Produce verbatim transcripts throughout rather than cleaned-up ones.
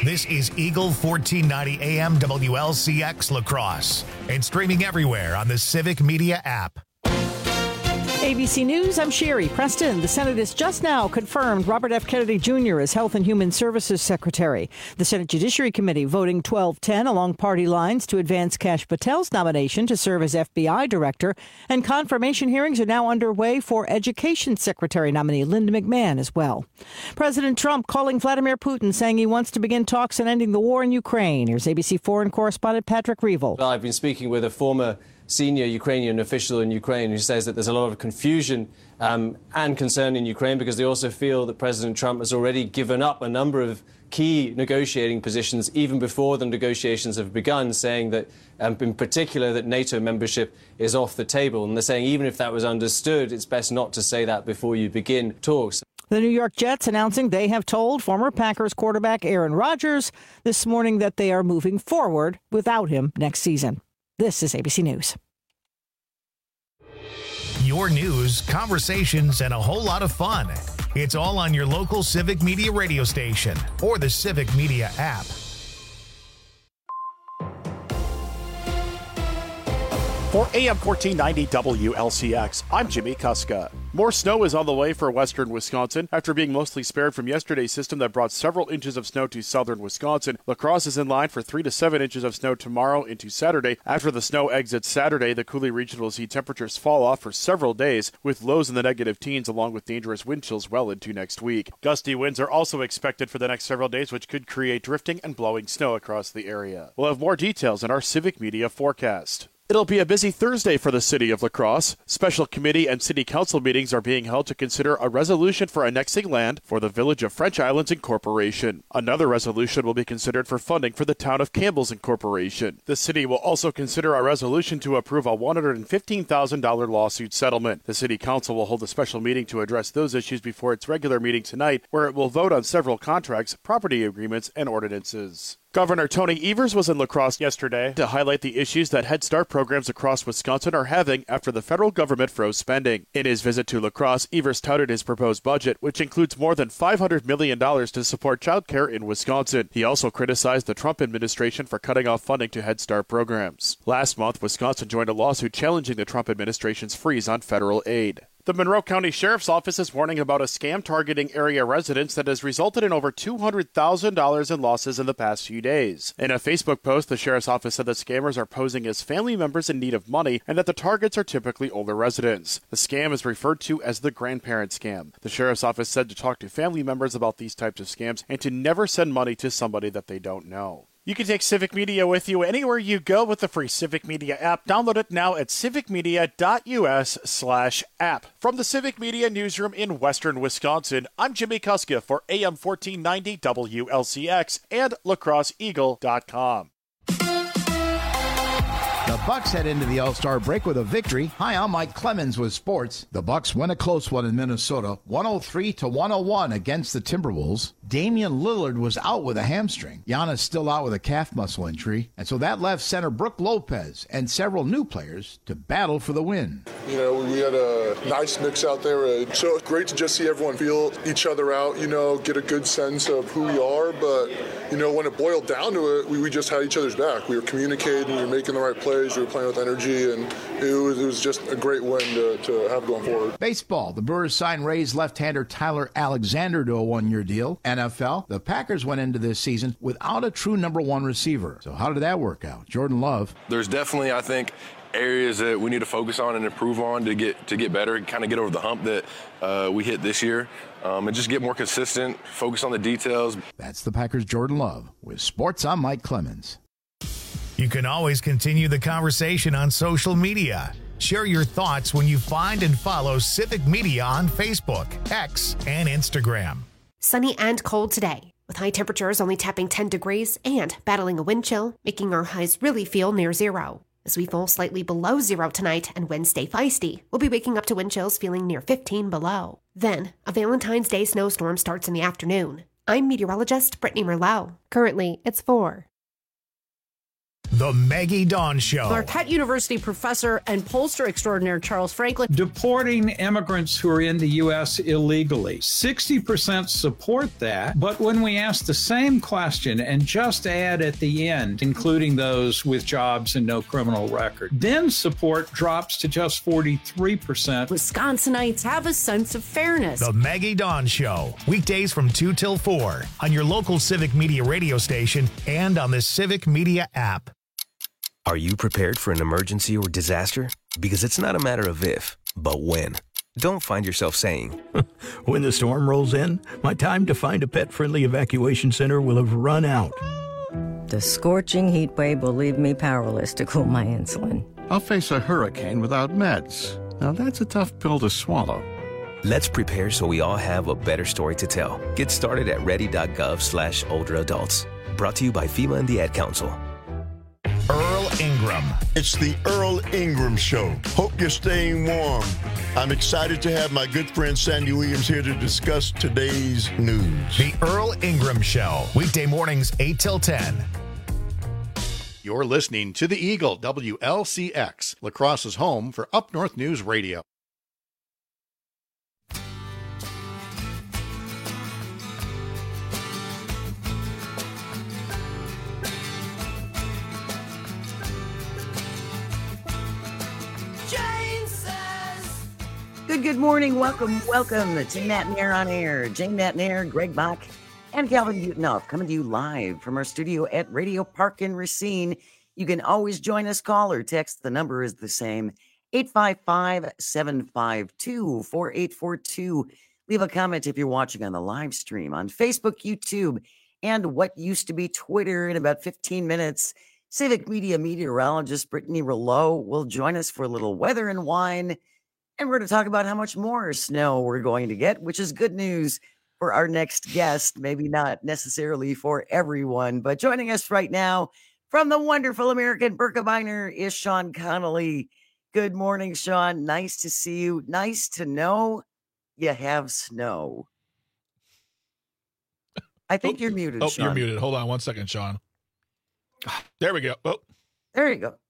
This is Eagle fourteen ninety A M W L C X La Crosse and streaming everywhere on the Civic Media app. A B C News, I'm Sherry Preston. The Senate has just now confirmed Robert F. Kennedy Junior as Health and Human Services Secretary. The Senate Judiciary Committee voting twelve ten along party lines to advance Kash Patel's nomination to serve as F B I Director. And confirmation hearings are now underway for Education Secretary nominee Linda McMahon as well. President Trump calling Vladimir Putin, saying he wants to begin talks on ending the war in Ukraine. Here's A B C foreign correspondent Patrick Reevell. Well, I've been speaking with a former senior Ukrainian official in Ukraine who says that there's a lot of confusion um, and concern in Ukraine because they also feel that President Trump has already given up a number of key negotiating positions even before the negotiations have begun, saying that um, in particular that NATO membership is off the table. And they're saying even if that was understood, it's best not to say that before you begin talks. The New York Jets announcing they have told former Packers quarterback Aaron Rodgers this morning that they are moving forward without him next season. This is A B C News. Your news, conversations, and a whole lot of fun. It's all on your local Civic Media radio station or the Civic Media app. For A M fourteen ninety W L C X, I'm Jimmy Kuska. More snow is on the way for western Wisconsin. After being mostly spared from yesterday's system that brought several inches of snow to southern Wisconsin, La Crosse is in line for three to seven inches of snow tomorrow into Saturday. After the snow exits Saturday, the Coulee region will see temperatures fall off for several days, with lows in the negative teens along with dangerous wind chills well into next week. Gusty winds are also expected for the next several days, which could create drifting and blowing snow across the area. We'll have more details in our Civic Media forecast. It'll be a busy Thursday for the city of La Crosse. Special committee and city council meetings are being held to consider a resolution for annexing land for the Village of French Islands Incorporation. Another resolution will be considered for funding for the town of Campbell's Incorporation. The city will also consider a resolution to approve a one hundred fifteen thousand dollars lawsuit settlement. The city council will hold a special meeting to address those issues before its regular meeting tonight, where it will vote on several contracts, property agreements, and ordinances. Governor Tony Evers was in La Crosse yesterday to highlight the issues that Head Start programs across Wisconsin are having after the federal government froze spending. In his visit to La Crosse, Evers touted his proposed budget, which includes more than five hundred million dollars to support child care in Wisconsin. He also criticized the Trump administration for cutting off funding to Head Start programs. Last month, Wisconsin joined a lawsuit challenging the Trump administration's freeze on federal aid. The Monroe County Sheriff's Office is warning about a scam targeting area residents that has resulted in over two hundred thousand dollars in losses in the past few days. In a Facebook post, the Sheriff's Office said the scammers are posing as family members in need of money and that the targets are typically older residents. The scam is referred to as the grandparent scam. The Sheriff's Office said to talk to family members about these types of scams and to never send money to somebody that they don't know. You can take Civic Media with you anywhere you go with the free Civic Media app. Download it now at civicmedia.us slash app. From the Civic Media newsroom in western Wisconsin, I'm Jimmy Kuska for A M fourteen ninety W L C X and La Crosse Eagle dot com. The Bucks head into the All-Star break with a victory. Hi, I'm Mike Clemens with sports. The Bucks win a close one in Minnesota, one oh three to one oh one against the Timberwolves. Damian Lillard was out with a hamstring. Giannis still out with a calf muscle injury. And so that left center Brook Lopez and several new players to battle for the win. You know, we had a nice mix out there. Uh, so it's great to just see everyone feel each other out, you know, get a good sense of who we are. But, you know, when it boiled down to it, we, we just had each other's back. We were communicating, we were making the right plays. We were playing with energy, and it was, it was just a great win to, to have going forward. Baseball. The Brewers signed Rays left-hander Tyler Alexander to a one-year deal. N F L. The Packers went into this season without a true number one receiver. So how did that work out? Jordan Love. There's definitely, I think, areas that we need to focus on and improve on to get to get better, kind of get over the hump that uh, we hit this year, um, and just get more consistent, focus on the details. That's the Packers' Jordan Love. With sports, I'm Mike Clemens. You can always continue the conversation on social media. Share your thoughts when you find and follow Civic Media on Facebook, X, and Instagram. Sunny and cold today, with high temperatures only tapping ten degrees and battling a wind chill, making our highs really feel near zero. As we fall slightly below zero tonight and winds stay feisty, we'll be waking up to wind chills feeling near fifteen below. Then, a Valentine's Day snowstorm starts in the afternoon. I'm meteorologist Brittany Merlot. Currently, it's four. The Maggie Dawn Show. Marquette University professor and pollster extraordinaire Charles Franklin. Deporting immigrants who are in the U S illegally. sixty percent support that, but when we ask the same question and just add at the end, including those with jobs and no criminal record, then support drops to just forty-three percent. Wisconsinites have a sense of fairness. The Maggie Dawn Show. Weekdays from two till four on your local Civic Media radio station and on the Civic Media app. Are you prepared for an emergency or disaster? Because it's not a matter of if, but when. Don't find yourself saying, when the storm rolls in, my time to find a pet-friendly evacuation center will have run out. The scorching heat wave will leave me powerless to cool my insulin. I'll face a hurricane without meds. Now that's a tough pill to swallow. Let's prepare so we all have a better story to tell. Get started at ready.gov slash older adults. Brought to you by FEMA and the Ad Council. Earl Ingram. It's the Earl Ingram Show. Hope you're staying warm. I'm excited to have my good friend Sandy Williams here to discuss today's news. The Earl Ingram Show. Weekday mornings, eight till ten. You're listening to the Eagle, W L C X, La Crosse's home for Up North News Radio. Good, good morning. Welcome, welcome to Nat and Air on Air. Jane Nat and Air, Greg Bach, and Calvin Butonoff coming to you live from our studio at Radio Park in Racine. You can always join us, call or text. The number is the same, eight five five, seven five two, four eight four two. Leave a comment if you're watching on the live stream on Facebook, YouTube, and what used to be Twitter. In about fifteen minutes, Civic Media meteorologist Brittany Rouleau will join us for a little weather and wine. And we're going to talk about how much more snow we're going to get, which is good news for our next guest. Maybe not necessarily for everyone, but joining us right now from the wonderful American Birkebeiner is Sean Connolly. Good morning, Sean. Nice to see you. Nice to know you have snow. I think oh, you're muted, Oh, Sean. You're muted. Hold on one second, Sean. There we go. Oh. There you go.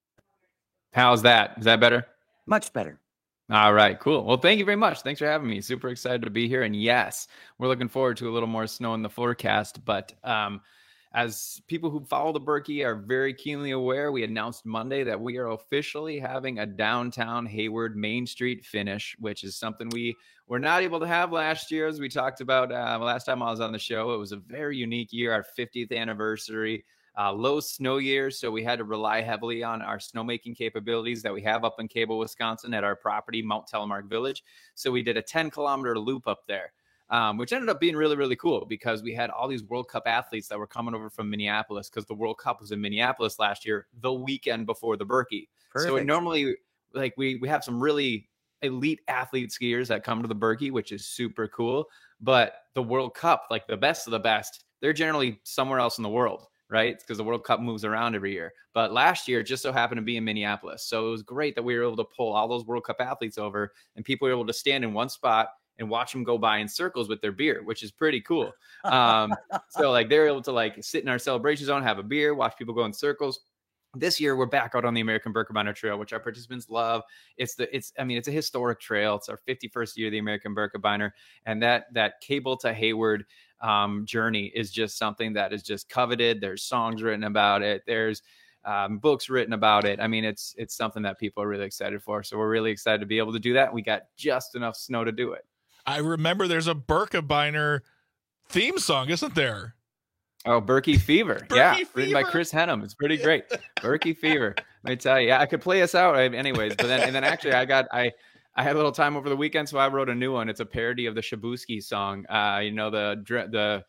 How's that? Is that better? Much better. All right, cool. Well, thank you very much. Thanks for having me. Super excited to be here. And yes, we're looking forward to a little more snow in the forecast. But um, as people who follow the Berkey are very keenly aware, we announced Monday that we are officially having a downtown Hayward Main Street finish, which is something we were not able to have last year. As we talked about uh, last time I was on the show, it was a very unique year, our fiftieth anniversary. Uh, low snow years, so we had to rely heavily on our snowmaking capabilities that we have up in Cable, Wisconsin at our property, Mount Telemark Village. So we did a ten kilometer loop up there, um, which ended up being really, really cool because we had all these World Cup athletes that were coming over from Minneapolis because the World Cup was in Minneapolis last year, the weekend before the Berkey. Perfect. So it normally, like we, we have some really elite athlete skiers that come to the Berkey, which is super cool. But the World Cup, like the best of the best, they're generally somewhere else in the world. Right? Because the World Cup moves around every year. But last year, it just so happened to be in Minneapolis. So it was great that we were able to pull all those World Cup athletes over and people were able to stand in one spot and watch them go by in circles with their beer, which is pretty cool. Um, so like they're able to like sit in our celebration zone, have a beer, watch people go in circles. This year, we're back out on the American Birkebeiner Trail, which our participants love. It's the, it's, I mean, it's a historic trail. It's our fifty-first year of the American Birkebeiner, and that that Cable to Hayward um, journey is just something that is just coveted. There's songs written about it. There's um, books written about it. I mean, it's it's something that people are really excited for. So we're really excited to be able to do that. We got just enough snow to do it. I remember there's a Birkebeiner theme song, isn't there? Oh, Berkey Fever. Berkey yeah, Fever? written by Chris Henham. It's pretty great. Berkey Fever. Let me tell you. Yeah, I could play us out anyways, but then and then actually I got I I had a little time over the weekend, so I wrote a new one. It's a parody of the Shabuski song. Uh, you know, the the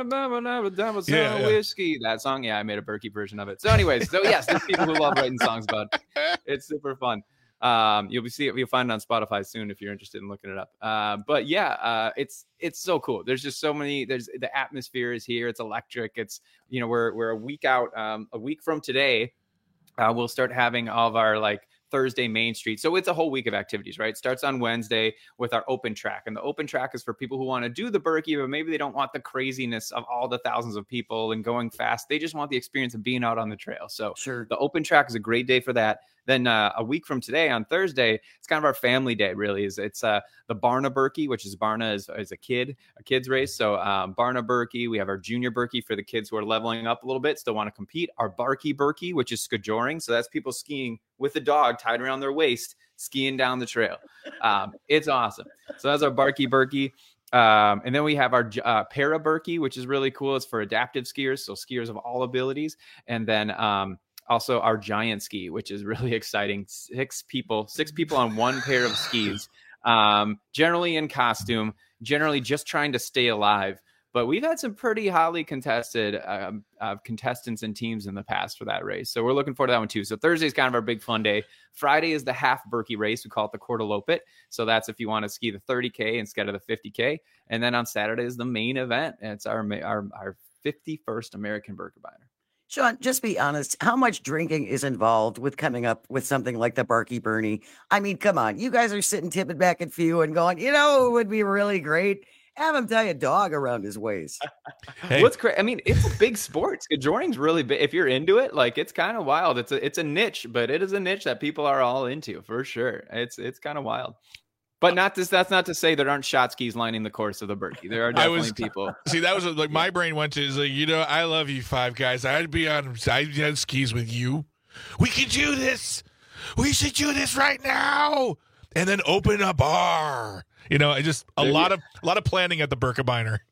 the yeah, yeah. whiskey, that song. Yeah, I made a Berkey version of it. So anyways, so yes, there's people who love writing songs about it. It's super fun. Um, you'll be see it, you'll find it on Spotify soon if you're interested in looking it up. Uh, but yeah, uh, it's it's so cool. There's just so many. There's the atmosphere is here. It's electric. It's you know we're we're a week out. Um, a week from today, uh, we'll start having all of our like Thursday, Main Street. So it's a whole week of activities, right? It starts on Wednesday with our open track. And the open track is for people who want to do the Berkey, but maybe they don't want the craziness of all the thousands of people and going fast. They just want the experience of being out on the trail. So sure, the open track is a great day for that. Then uh, a week from today on Thursday, it's kind of our family day, really. Is It's uh, the Barna Berkey, which is Barna is, is a kid, a kid's race. So um, Barna Berkey, we have our junior Berkey for the kids who are leveling up a little bit, still want to compete. Our Barkey Berkey, which is skijoring. So that's people skiing with a dog tied around their waist, skiing down the trail. Um, it's awesome. So that's our Barkey Berkey. Um, and then we have our uh, Para Berkey, which is really cool. It's for adaptive skiers, so skiers of all abilities. And then um, also our giant ski, which is really exciting. Six people, six people on one pair of skis, um, generally in costume, generally just trying to stay alive. But we've had some pretty highly contested um, uh, contestants and teams in the past for that race. So we're looking forward to that one too. So Thursday is kind of our big fun day. Friday is the half Berkey race. We call it the Quartalopit. So that's if you want to ski the thirty K instead of the fifty K. And then on Saturday is the main event. And it's our, our, our fifty-first American Birkebeiner. Sean, just be honest. How much drinking is involved with coming up with something like the Barkey Bernie? I mean, come on. You guys are sitting tipping back at few and going, you know, it would be really great. Have him tie a dog around his waist. Hey. What's crazy? I mean, it's a big sport. Skijoring's really big. If you're into it, like it's kind of wild. It's a it's a niche, but it is a niche that people are all into for sure. It's it's kind of wild. But not this. That's not to say there aren't shot skis lining the course of the Berkey. There are definitely was, people. See, that was like my brain went to is like, you know, I love you five guys. I'd be on I'd be on skis with you. We can do this. We should do this right now, and then open a bar. You know, I just a lot of a lot of planning at the Birkebeiner.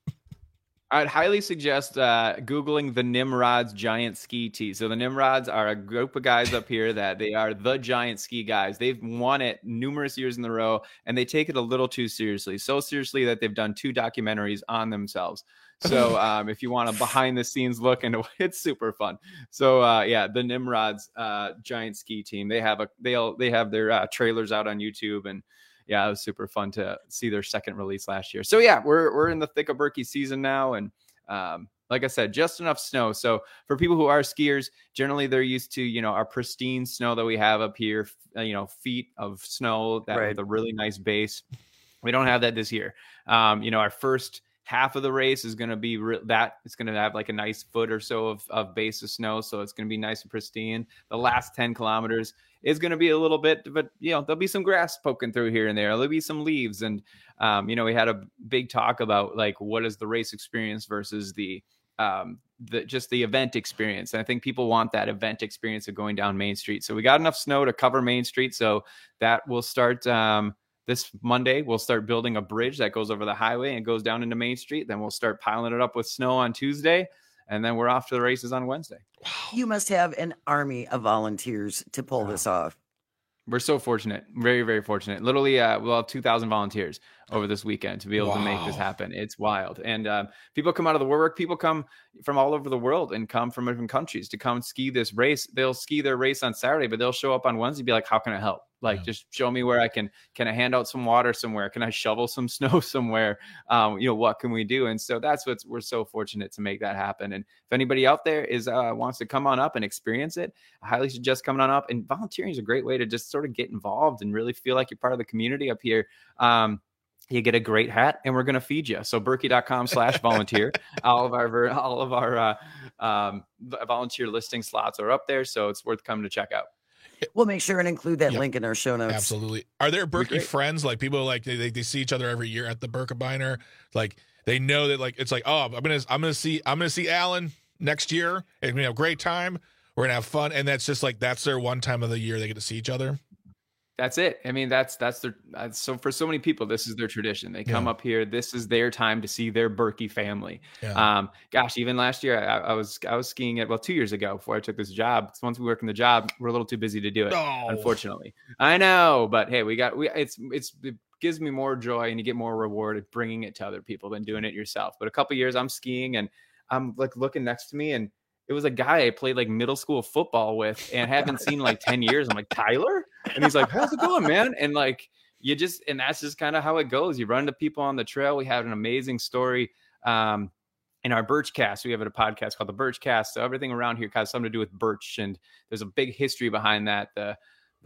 I'd highly suggest uh, Googling the Nimrods Giant Ski Tee. So the Nimrods are a group of guys up here that they are the giant ski guys. They've won it numerous years in a row, and they take it a little too seriously. So seriously that they've done two documentaries on themselves. So um, if you want a behind the scenes look into it's super fun. So uh, yeah, the Nimrods uh, Giant Ski Team. They have a they'll they have their uh, trailers out on YouTube, and yeah, it was super fun to see their second release last year. So yeah, we're we're in the thick of Berkey season now, and um, like I said, just enough snow. So for people who are skiers, generally they're used to you know our pristine snow that we have up here, you know, feet of snow that right. with a really nice base. We don't have that this year. Um, you know, our first half of the race is going to be re- that it's going to have like a nice foot or so of, of base of snow. So it's going to be nice and pristine. The last ten kilometers is going to be a little bit, but you know, there'll be some grass poking through here and there. There'll be some leaves. And, um, you know, we had a big talk about like, what is the race experience versus the, um, the, just the event experience. And I think people want that event experience of going down Main Street. So we got enough snow to cover Main Street. So that will start, um, this Monday, we'll start building a bridge that goes over the highway and goes down into Main Street. Then we'll start piling it up with snow on Tuesday. And then we're off to the races on Wednesday. You must have an army of volunteers to pull this off. We're so fortunate. Very, very fortunate. Literally, uh, we'll have two thousand volunteers over this weekend to be able wow. to make this happen. It's wild. And uh, people come out of the woodwork. People come from all over the world and come from different countries to come ski this race. They'll ski their race on Saturday, but they'll show up on Wednesday and be like, how can I help? Like, yeah. just show me where I can, can I hand out some water somewhere? Can I shovel some snow somewhere? Um, you know, what can we do? And so that's what we're so fortunate to make that happen. And if anybody out there is, uh, wants to come on up and experience it, I highly suggest coming on up. And volunteering is a great way to just sort of get involved and really feel like you're part of the community up here. Um, You get a great hat and we're going to feed you. So Berkey.com slash volunteer. all of our, all of our uh, um, volunteer listing slots are up there. So it's worth coming to check out. We'll make sure and include that yep. link in our show notes. Absolutely. Are there Berkey friends? Like people like they, they see each other every year at the Birkebeiner. Like they know that like, it's like, oh, I'm going to, I'm going to see, I'm going to see Alan next year and we're going to have a great time. We're going to have fun. And that's just like, that's their one time of the year they get to see each other. That's it. I mean, that's that's their uh, so for so many people, this is their tradition. They come yeah. up here. This is their time to see their Berkey family. Yeah. Um, gosh, even last year, I, I was I was skiing at well two years ago before I took this job. Once we work in the job, we're a little too busy to do it. Oh. Unfortunately, I know, but hey, we got we it's it's it gives me more joy and you get more reward at bringing it to other people than doing it yourself. But a couple of years, I'm skiing and I'm like looking next to me and it was a guy I played like middle school football with and haven't seen like ten years. I'm like, Tyler? And he's like, how's it going, man? And like, you just, and that's just kind of how it goes. You run into people on the trail. We have an amazing story um, in our Birchcast. We have a podcast called the Birchcast. So everything around here has something to do with birch. And there's a big history behind that. The,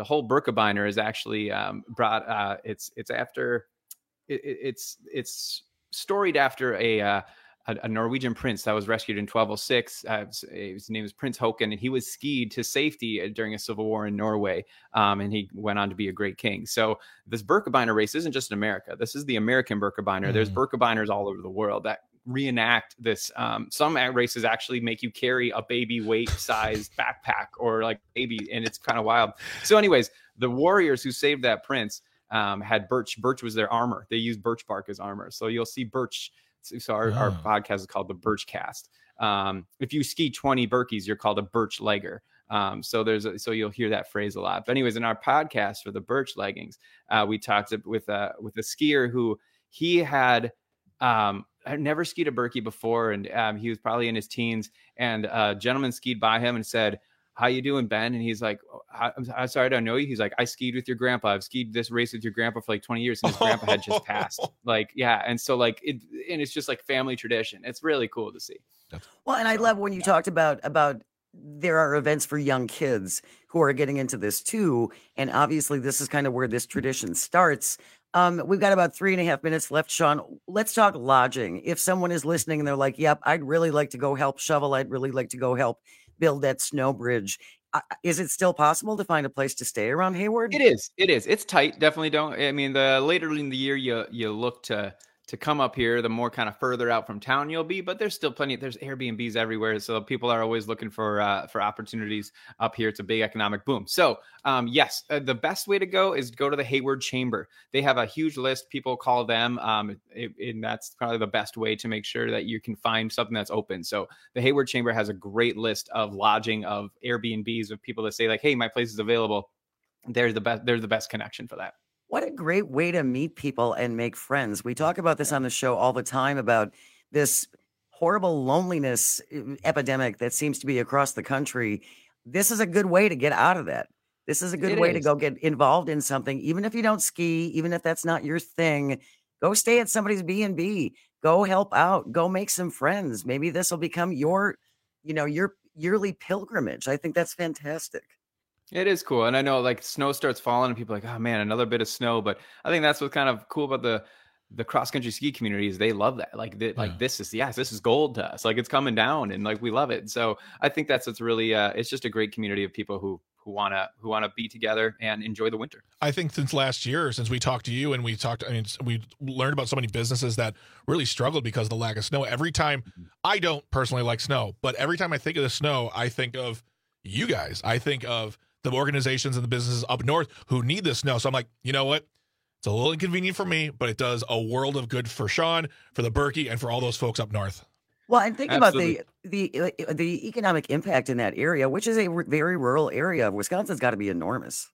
the whole Birkebeiner is actually um, brought. Uh, it's it's after it, it's it's storied after a. Uh, A, a Norwegian prince that was rescued in twelve oh six. Uh, his name is Prince Håkon, and he was skied to safety during a civil war in Norway. Um, and he went on to be a great king. So this Birkebeiner race isn't just in America. This is the American Birkebeiner. Mm. There's Birkebeiners all over the world that reenact this. Um, some races actually make you carry a baby weight sized backpack or like baby, and it's kind of wild. So anyways, the warriors who saved that prince um, had birch. Birch was their armor. They used birch bark as armor. So you'll see birch. So our, oh. our podcast is called the Birch Cast. Um, if you ski twenty Birkies, you're called a birch legger. Um, so there's a, so you'll hear that phrase a lot. But anyways, in our podcast for the birch leggings, uh, we talked with a with a skier who he had um, had never skied a Birkie before, and um, he was probably in his teens. And a gentleman skied by him and said, "How you doing, Ben?" And he's like, I'm, I'm sorry, I don't know you. He's like, "I skied with your grandpa. I've skied this race with your grandpa for like twenty years." And his grandpa had just passed. Like, yeah. And so like, it, and it's just like family tradition. It's really cool to see. Well, and I love when you talked about, about there are events for young kids who are getting into this too. And obviously this is kind of where this tradition starts. Um, we've got about three and a half minutes left, Sean. Let's talk lodging. If someone is listening and they're like, yep, I'd really like to go help shovel. I'd really like to go help build that snow bridge. Uh, is it still possible to find a place to stay around Hayward? It is. It is. It's tight. Definitely don't. I mean, the later in the year you you look to to come up here, the more kind of further out from town you'll be. But there's still plenty. There's Airbnbs everywhere, so people are always looking for uh, for opportunities up here. It's a big economic boom. So um, yes, uh, the best way to go is go to the Hayward Chamber. They have a huge list. People call them, um, it, and that's probably the best way to make sure that you can find something that's open. So the Hayward Chamber has a great list of lodging, of Airbnbs, of people that say like, "Hey, my place is available." They're the best. They're the best connection for that. What a great way to meet people and make friends. We talk about this on the show all the time about this horrible loneliness epidemic that seems to be across the country. This is a good way to get out of that. This is a good It way is. to go get involved in something, even if you don't ski, even if that's not your thing. Go stay at somebody's B and B. Go help out. Go make some friends. Maybe this will become your, you know, your yearly pilgrimage. I think that's fantastic. It is cool. And I know like snow starts falling and people are like, oh man, another bit of snow. But I think that's what's kind of cool about the the cross country ski community is they love that. Like, the, yeah. like this is, yes, this is gold to us. Like it's coming down and like, we love it. So I think that's, what's really, uh, it's just a great community of people who, who want to, who want to be together and enjoy the winter. I think since last year, since we talked to you and we talked, I mean, we learned about so many businesses that really struggled because of the lack of snow. Every time, I don't personally like snow, but every time I think of the snow, I think of you guys. I think of the organizations and the businesses up north who need this snow. So I'm like, you know what? It's a little inconvenient for me, but it does a world of good for Sean, for the Birkie, and for all those folks up north. Well, and think Absolutely. about the, the the economic impact in that area, which is a very rural area. Wisconsin's got to be enormous.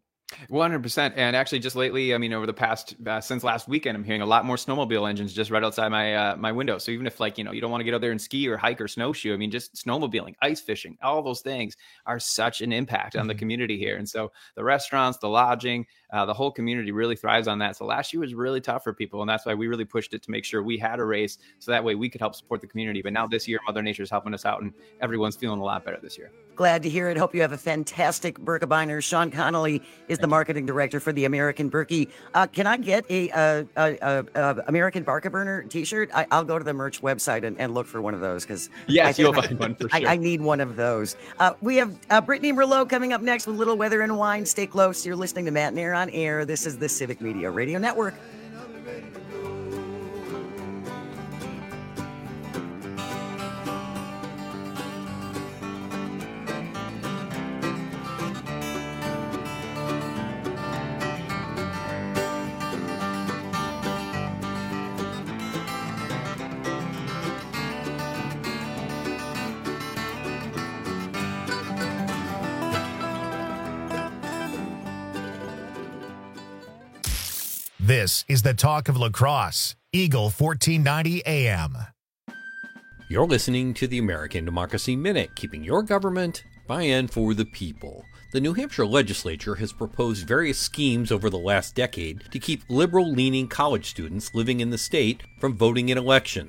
one hundred percent. And actually just lately, I mean, over the past, uh, since last weekend, I'm hearing a lot more snowmobile engines just right outside my uh, my window. So even if like, you know, you don't want to get out there and ski or hike or snowshoe, I mean, just snowmobiling, ice fishing, all those things are such an impact on the community here. And so the restaurants, the lodging, uh, the whole community really thrives on that. So last year was really tough for people. And that's why we really pushed it to make sure we had a race. So that way we could help support the community. But now this year, Mother Nature is helping us out and everyone's feeling a lot better this year. Glad to hear it. Hope you have a fantastic Birkebeiner. Sean Connolly is the marketing director for the American Birkie. Uh, can I get a, uh, a, a, a American Birkebeiner t-shirt? I, I'll go to the merch website and, and look for one of those because yes, you'll find one for sure. I, I need one of those. Uh, we have uh, Brittany Merlot coming up next with Little Weather and Wine. Stay close. You're listening to Matt and Air on Air. This is the Civic Media Radio Network. This is the talk of lacrosse. Eagle fourteen ninety A M. You're listening to the American Democracy Minute, keeping your government by and for the people. The New Hampshire legislature has proposed various schemes over the last decade to keep liberal-leaning college students living in the state from voting in elections.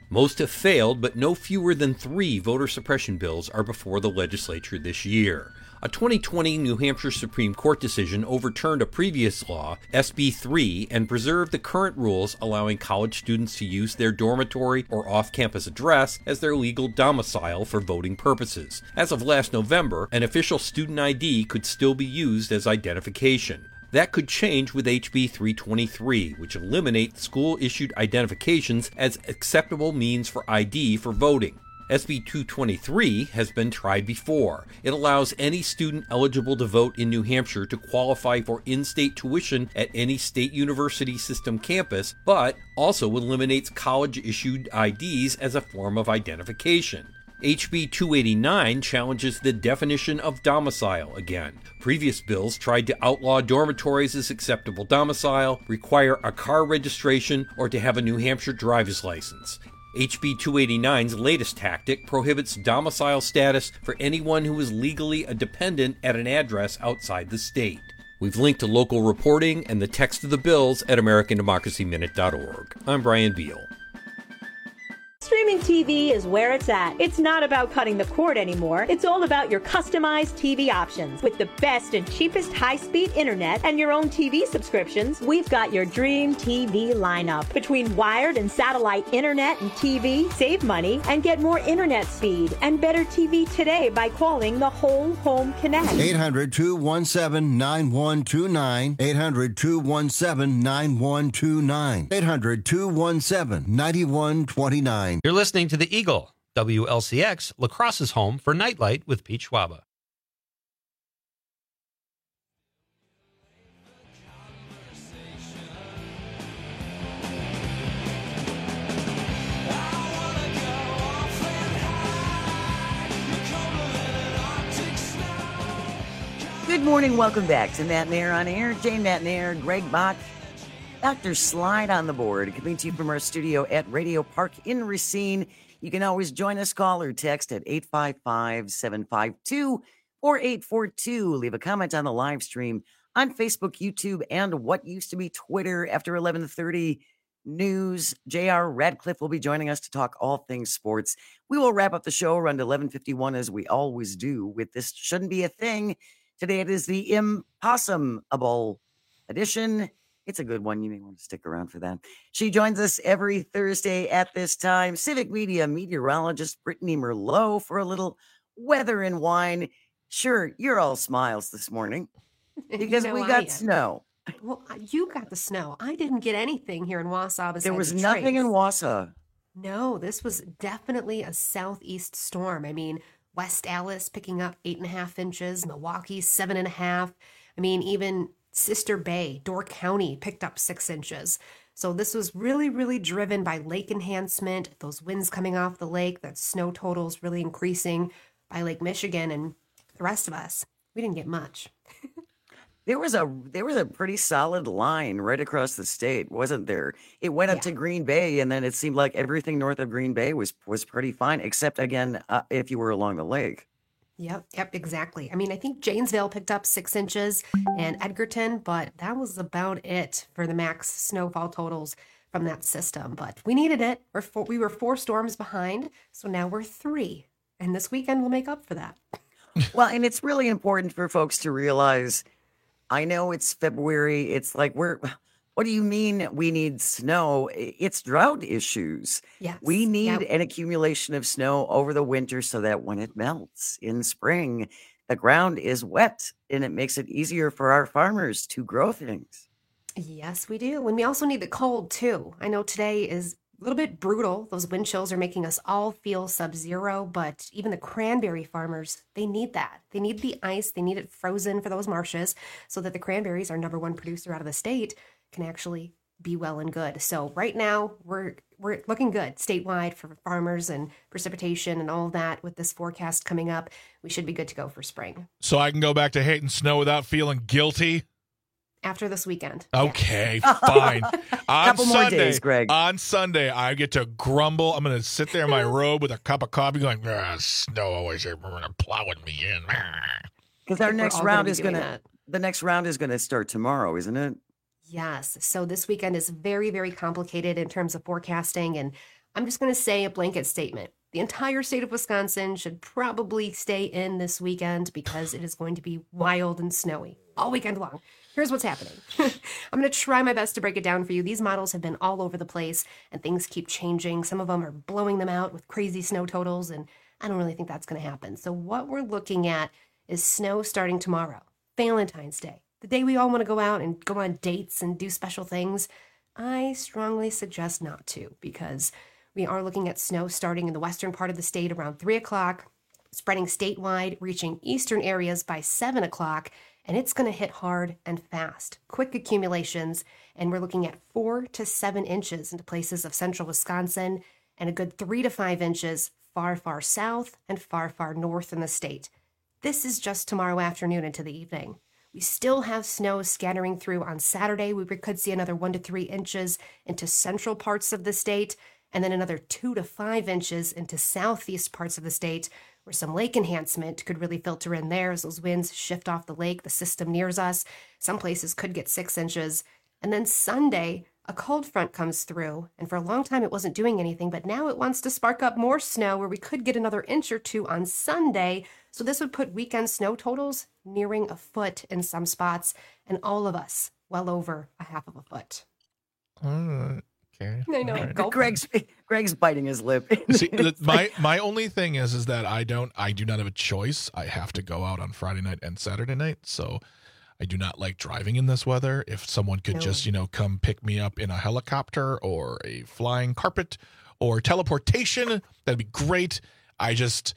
Most have failed, but no fewer than three voter suppression bills are before the legislature this year. A twenty twenty New Hampshire Supreme Court decision overturned a previous law, S B three, and preserved the current rules allowing college students to use their dormitory or off-campus address as their legal domicile for voting purposes. As of last November, an official student I D could still be used as identification. That could change with H B three twenty-three, which eliminates school-issued identifications as acceptable means for I D for voting. S B two twenty-three has been tried before. It allows any student eligible to vote in New Hampshire to qualify for in-state tuition at any state university system campus, but also eliminates college-issued I Ds as a form of identification. H B two eighty-nine challenges the definition of domicile again. Previous bills tried to outlaw dormitories as acceptable domicile, require a car registration, or to have a New Hampshire driver's license. H B two eighty-nine's latest tactic prohibits domicile status for anyone who is legally a dependent at an address outside the state. We've linked to local reporting and the text of the bills at American Democracy Minute dot org. I'm Brian Beal. Streaming T V is where it's at. It's not about cutting the cord anymore. It's all about your customized T V options. With the best and cheapest high-speed internet and your own T V subscriptions, we've got your dream T V lineup. Between wired and satellite internet and T V, save money and get more internet speed and better T V today by calling the Whole Home Connect. eight hundred, two one seven, nine one two nine. eight hundred, two one seven, nine one two nine. eight hundred, two one seven, nine one two nine. You're listening to The Eagle, W L C X, La Crosse's home for Nightlight with Pete Schwaba. Good morning. Welcome back to Matt Nair on Air. Jane Matt Nair, Greg Bach, Doctor Slide on the board, coming to you from our studio at Radio Park in Racine. You can always join us, call or text at eight five five, seven five two, four eight four two. Leave a comment on the live stream on Facebook, YouTube, and what used to be Twitter. After eleven thirty news, J R Radcliffe will be joining us to talk all things sports. We will wrap up the show around eleven fifty-one, as we always do, with This Shouldn't Be a Thing. Today it is the Impossible edition. It's a good one. You may want to stick around for that. She joins us every Thursday at this time. Civic Media meteorologist Brittany Merlot for a little weather and wine. Sure, you're all smiles this morning because You know we I got am. snow. Well, you got the snow. I didn't get anything here in Wausau. There besides was a nothing trace. in Wausau. No, this was definitely a southeast storm. I mean, West Allis picking up eight and a half inches, Milwaukee seven and a half. I mean, even Sister Bay, Door County picked up six inches. So this was really, really driven by lake enhancement, those winds coming off the lake, that snow totals really increasing by Lake Michigan, and the rest of us, we didn't get much. There was a there was a pretty solid line right across the state, wasn't there? It went up Yeah. to Green Bay, and then it seemed like everything north of Green Bay was was pretty fine, except again, uh, if you were along the lake. Yep, yep, exactly. I mean, I think Janesville picked up six inches and Edgerton, but that was about it for the max snowfall totals from that system. But we needed it. We're four, we were four storms behind, so now we're three. And this weekend will make up for that. Well, and it's really important for folks to realize, I know it's February. It's like, we're, what do you mean we need snow? It's drought issues. Yes. We need Yep. an accumulation of snow over the winter so that when it melts in spring, the ground is wet and it makes it easier for our farmers to grow things. Yes, we do. And we also need the cold, too. I know today is a little bit brutal. Those wind chills are making us all feel sub-zero, but even the cranberry farmers, they need that. They need the ice. They need it frozen for those marshes so that the cranberries, our number one producer out of the state, can actually be well and good. So right now, we're we're looking good statewide for farmers and precipitation and all of that. With this forecast coming up, we should be good to go for spring. So I can go back to hating snow without feeling guilty? After this weekend. Okay, fine. On Couple more Sunday, days, Greg. On Sunday, I get to grumble. I'm going to sit there in my robe with a cup of coffee going, ah, snow always plowing me in. Because our think we're next all gonna round be is doing going to, that. the next round is going to start tomorrow, isn't it? Yes. So this weekend is very, very complicated in terms of forecasting. And I'm just going to say a blanket statement. The entire state of Wisconsin should probably stay in this weekend because it is going to be wild and snowy all weekend long. Here's what's happening. I'm going to try my best to break it down for you. These models have been all over the place and things keep changing. Some of them are blowing them out with crazy snow totals, and I don't really think that's going to happen. So what we're looking at is snow starting tomorrow, Valentine's Day, the day we all want to go out and go on dates and do special things. I strongly suggest not to, because we are looking at snow starting in the western part of the state around three o'clock, spreading statewide, reaching eastern areas by seven o'clock, and it's going to hit hard and fast. Quick accumulations, and we're looking at four to seven inches into places of central Wisconsin, and a good three to five inches far, far south and far, far north in the state. This is just tomorrow afternoon into the evening. We still have snow scattering through on Saturday. We could see another one to three inches into central parts of the state, and then another two to five inches into southeast parts of the state, where some lake enhancement could really filter in there as those winds shift off the lake. The system nears us. Some places could get six inches. And then Sunday, a cold front comes through, and for a long time it wasn't doing anything, but now it wants to spark up more snow where we could get another inch or two on Sunday. So this would put weekend snow totals nearing a foot in some spots, and all of us well over a half of a foot. Uh, okay. I know. Right. Greg's Greg's biting his lip. See, the, my my only thing is is that I don't I do not have a choice. I have to go out on Friday night and Saturday night, so I do not like driving in this weather. If someone could No. just, you know, come pick me up in a helicopter or a flying carpet or teleportation, that'd be great. I just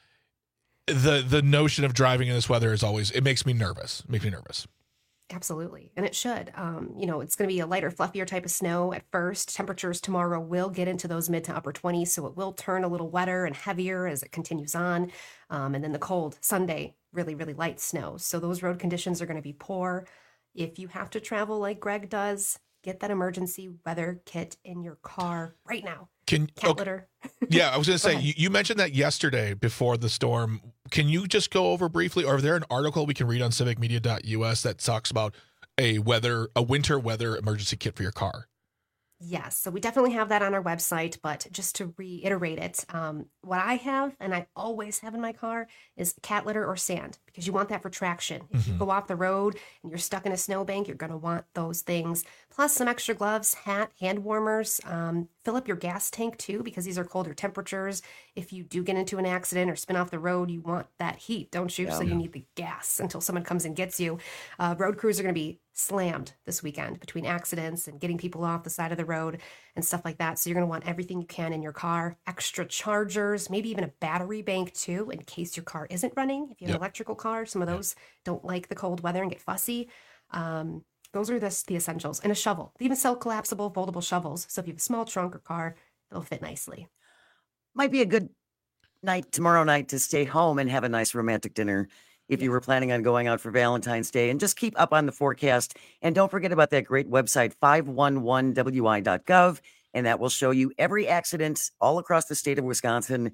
the the notion of driving in this weather is always, it makes me nervous. It makes me nervous. Absolutely. And it should. Um, you know, it's going to be a lighter, fluffier type of snow at first. Temperatures tomorrow will get into those mid to upper twenties, so it will turn a little wetter and heavier as it continues on. Um, and then the cold Sunday, really, really light snow. So those road conditions are going to be poor. If you have to travel like Greg does, get that emergency weather kit in your car right now. Can Cat okay. litter. Yeah, I was going to Go say, ahead. you, you mentioned that yesterday before the storm. Can you just go over briefly, or is there an article we can read on civic media dot U S that talks about a weather, a winter weather emergency kit for your car? Yes, so we definitely have that on our website, but just to reiterate it, um, what I have, and I always have in my car, is cat litter or sand, because you want that for traction. If you Mhm. go off the road and you're stuck in a snowbank, you're going to want those things, plus some extra gloves, hat, hand warmers. Um, fill up your gas tank too, because these are colder temperatures. If you do get into an accident or spin off the road, you want that heat, don't you? Yeah. So you need the gas until someone comes and gets you. Uh, road crews are going to be slammed this weekend between accidents and getting people off the side of the road and stuff like that. So you're going to want everything you can in your car, extra chargers, maybe even a battery bank too, in case your car isn't running. If you have Yep. an electrical car, some of those don't like the cold weather and get fussy. Um, those are the, the essentials. And a shovel. They even sell collapsible, foldable shovels. So if you have a small trunk or car, it'll fit nicely. Might be a good night tomorrow night to stay home and have a nice romantic dinner if you were planning on going out for Valentine's Day. And just keep up on the forecast. And don't forget about that great website, five one one W I dot gov. And that will show you every accident all across the state of Wisconsin,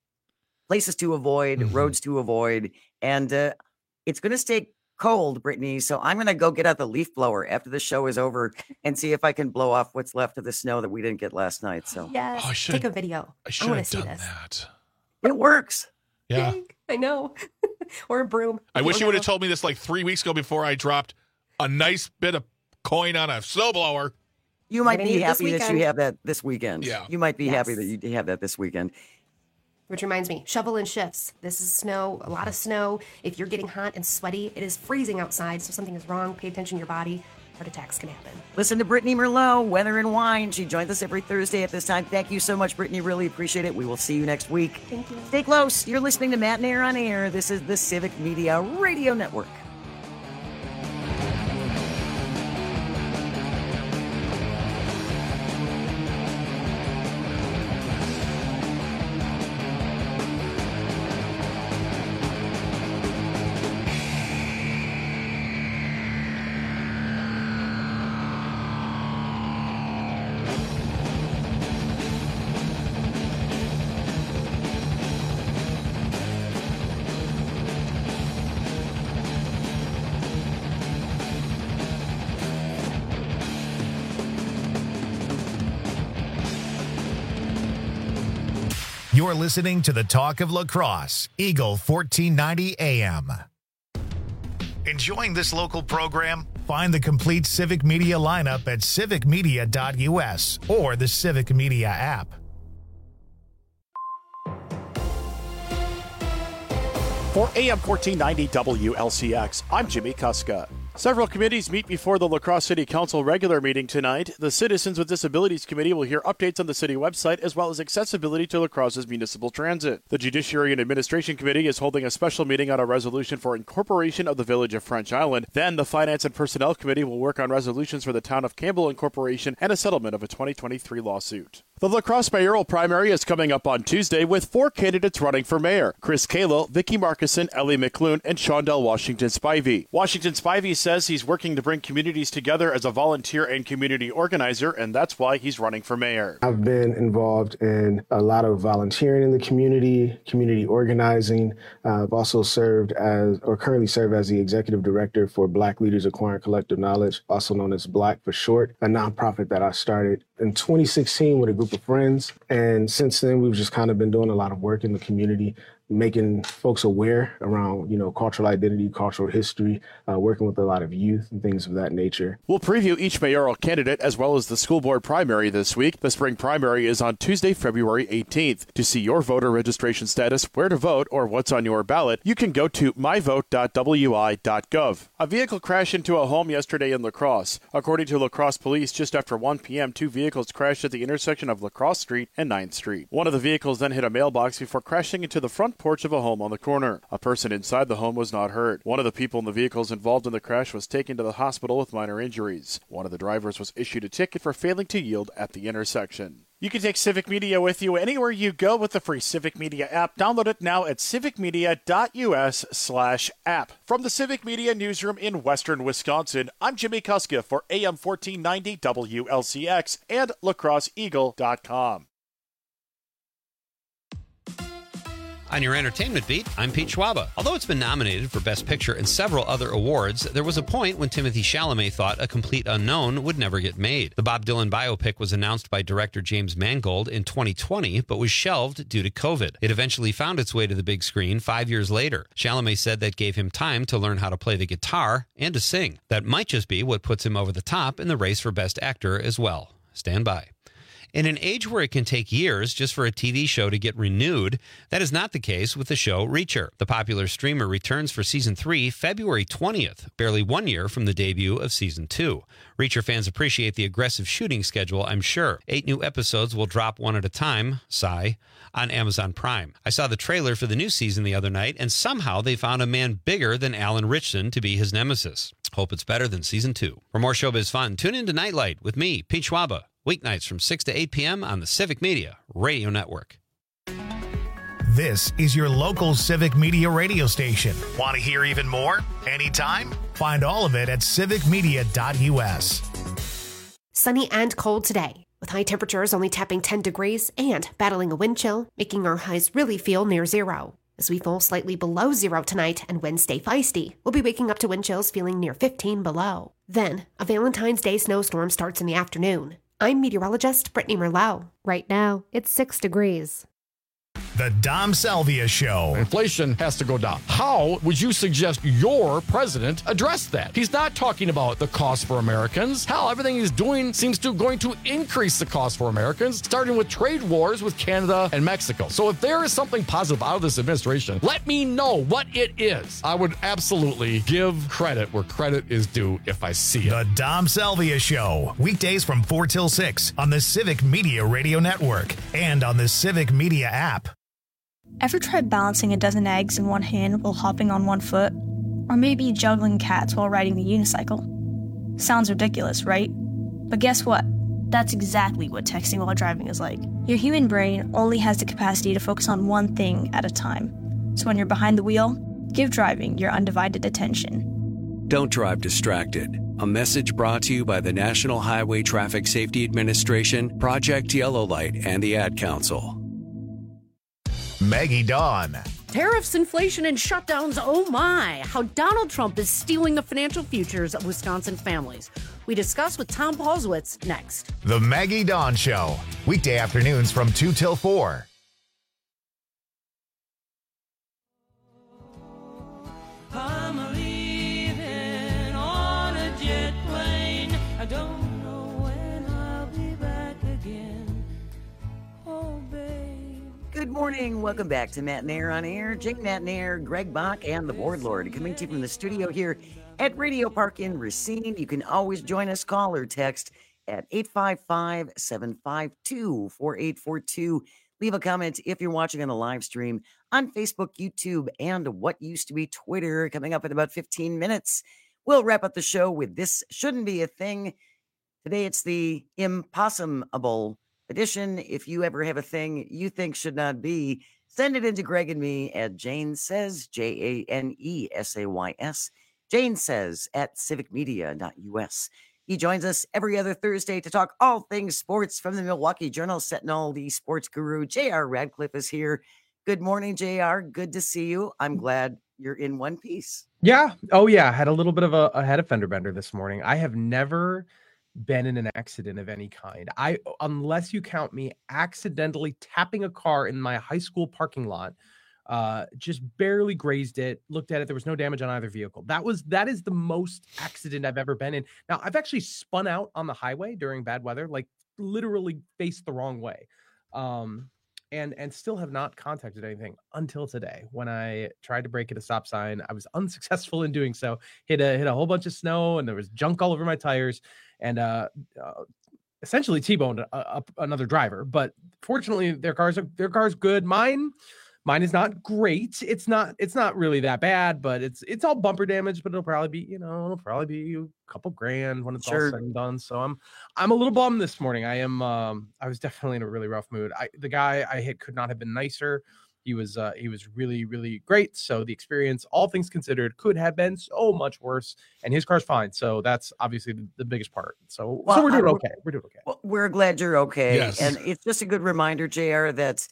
places to avoid, Mm-hmm. roads to avoid. And uh, it's going to stay cold, Brittany. So I'm going to go get out the leaf blower after the show is over and see if I can blow off what's left of the snow that we didn't get last night. So Yes. Oh, I should've- Take a video. I I, should want to have see done this. that. it works. Yeah. I know. Or a broom. I If wish you don't would have know. told me this like three weeks ago before I dropped a nice bit of coin on a snowblower. You might gonna be need it this happy that you weekend. have that this weekend. Yeah. You might be happy Yes. that you have that this weekend. Which reminds me, shovel and shifts. This is snow, a lot of snow. If you're getting hot and sweaty, it is freezing outside, so something is wrong. Pay attention to your body. Heart attacks can happen. Listen to Brittany Merlot, Weather and Wine. She joins us every Thursday at this time. Thank you so much, Brittany. Really appreciate it. We will see you next week. Thank you. Stay close. You're listening to Matt and Air on Air. This is the Civic Media Radio Network. You're listening to the Talk of Lacrosse, Eagle fourteen ninety A M. Enjoying this local program? Find the complete Civic Media lineup at civic media dot U S or the Civic Media app. For A M fourteen ninety W L C X, I'm Jimmy Kuska. Several committees meet before the La Crosse City Council regular meeting tonight. The Citizens with Disabilities Committee will hear updates on the city website as well as accessibility to La Crosse's municipal transit. The Judiciary and Administration Committee is holding a special meeting on a resolution for incorporation of the village of French Island. Then the Finance and Personnel Committee will work on resolutions for the town of Campbell incorporation and a settlement of a twenty twenty-three lawsuit. The La Crosse mayoral primary is coming up on Tuesday with four candidates running for mayor: Chris Kalo, Vicky Markison, Ellie McClune, and Shondell Washington Spivey. Washington Spivey says he's working to bring communities together as a volunteer and community organizer, and that's why he's running for mayor. I've been involved in a lot of volunteering in the community, community organizing. Uh, I've also served as, or currently serve as the executive director for Black Leaders Acquiring Collective Knowledge, also known as Black for short, a nonprofit that I started in twenty sixteen with a group of friends. And since then, we've just kind of been doing a lot of work in the community, making folks aware around, you know, cultural identity, cultural history, uh, working with a lot of youth and things of that nature. We'll preview each mayoral candidate as well as the school board primary this week. The spring primary is on Tuesday, February eighteenth. To see your voter registration status, where to vote, or what's on your ballot, you can go to my vote dot w i dot gov. A vehicle crashed into a home yesterday in La Crosse. According to La Crosse police, just after one p.m., two vehicles crashed at the intersection of La Crosse Street and ninth Street. One of the vehicles then hit a mailbox before crashing into the front porch of a home on the corner. A person inside the home was not hurt. One of the people in the vehicles involved in the crash was taken to the hospital with minor injuries. One of the drivers was issued a ticket for failing to yield at the intersection. You can take Civic Media with you anywhere you go with the free Civic Media app. Download it now at civic media dot U S slash app. From the Civic Media newsroom in Western Wisconsin, I'm Jimmy Kuska for A M fourteen ninety W L C X and La Crosse Eagle dot com. On your entertainment beat, I'm Pete Schwaba. Although it's been nominated for Best Picture and several other awards, there was a point when Timothée Chalamet thought A Complete Unknown would never get made. The Bob Dylan biopic was announced by director James Mangold in twenty twenty, but was shelved due to COVID. It eventually found its way to the big screen five years later. Chalamet said that gave him time to learn how to play the guitar and to sing. That might just be what puts him over the top in the race for Best Actor as well. Stand by. In an age where it can take years just for a T V show to get renewed, that is not the case with the show Reacher. The popular streamer returns for season three February twentieth, barely one year from the debut of season two. Reacher fans appreciate the aggressive shooting schedule, I'm sure. Eight new episodes will drop one at a time, sigh, on Amazon Prime. I saw the trailer for the new season the other night, and somehow they found a man bigger than Alan Ritchson to be his nemesis. Hope it's better than season two. For more showbiz fun, tune in to Nightlight with me, Pete Schwaba. Weeknights from six to eight p.m. on the Civic Media Radio Network. This is your local Civic Media radio station. Want to hear even more? Anytime? Find all of it at civic media dot U S. Sunny and cold today, with high temperatures only tapping ten degrees and battling a wind chill, making our highs really feel near zero. As we fall slightly below zero tonight and Wednesday feisty, we'll be waking up to wind chills feeling near fifteen below. Then, a Valentine's Day snowstorm starts in the afternoon. I'm meteorologist Brittany Merlot. Right now, it's six degrees. The Dom Salvia Show. Inflation has to go down. How would you suggest your president address that? He's not talking about the cost for Americans. Hell, everything he's doing seems to going to increase the cost for Americans, starting with trade wars with Canada and Mexico. So if there is something positive out of this administration, let me know what it is. I would absolutely give credit where credit is due if I see it. The Dom Salvia Show. Weekdays from four till six on the Civic Media Radio Network and on the Civic Media app. Ever tried balancing a dozen eggs in one hand while hopping on one foot? Or maybe juggling cats while riding a unicycle? Sounds ridiculous, right? But guess what? That's exactly what texting while driving is like. Your human brain only has the capacity to focus on one thing at a time. So when you're behind the wheel, give driving your undivided attention. Don't drive distracted. A message brought to you by the National Highway Traffic Safety Administration, Project Yellow Light, and the Ad Council. Maggie Dawn. Tariffs, inflation, and shutdowns, oh my, how Donald Trump is stealing the financial futures of Wisconsin families. We discuss with Tom Paulswitz next. The Maggie Dawn Show, weekday afternoons from two till four. morning. Welcome back to Matt Nair on Air. Jake Matt Nair, Greg Bach, and the Board Lord coming to you from the studio here at Radio Park in Racine. You can always join us, call or text at eight five five, seven five two, four eight four two. Leave a comment if you're watching on the live stream on Facebook, YouTube, and what used to be Twitter. Coming up in about fifteen minutes, we'll wrap up the show with This Shouldn't Be a Thing. Today, it's the Impossible edition. If you ever have a thing you think should not be, send it into Greg and me at Jane Says, J A N E S A Y S, Jane Says at civic media dot U S. He joins us every other Thursday to talk all things sports from the Milwaukee Journal Sentinel. The sports guru, J R Radcliffe, is here. Good morning, J R. Good to see you. I'm glad you're in one piece. Yeah. Oh, yeah. Had a little bit of a, a head of fender bender this morning. I have never been in an accident of any kind. I, unless you count me accidentally tapping a car in my high school parking lot, uh, just barely grazed it, looked at it. There was no damage on either vehicle. That was, that is the most accident I've ever been in. Now, I've actually spun out on the highway during bad weather, like literally faced the wrong way. Um, and, and still have not contacted anything until today. When I tried to brake at a stop sign, I was unsuccessful in doing so. Hit a, hit a whole bunch of snow and there was junk all over my tires. And uh, uh, essentially T-boned a, a, another driver, but fortunately their cars are their car's good. Mine, mine is not great. It's not it's not really that bad, but it's it's all bumper damage. But it'll probably be you know it'll probably be a couple grand when it's Sure. all said and done. So I'm I'm a little bummed this morning. I am um, I was definitely in a really rough mood. I the guy I hit could not have been nicer. He was uh, he was really, really great. So the experience, all things considered, could have been so much worse. And his car's fine. So that's obviously the, the biggest part. So, Well, so we're doing I- okay. We're doing okay. Well, we're glad you're okay. Yes. And it's just a good reminder, J R, that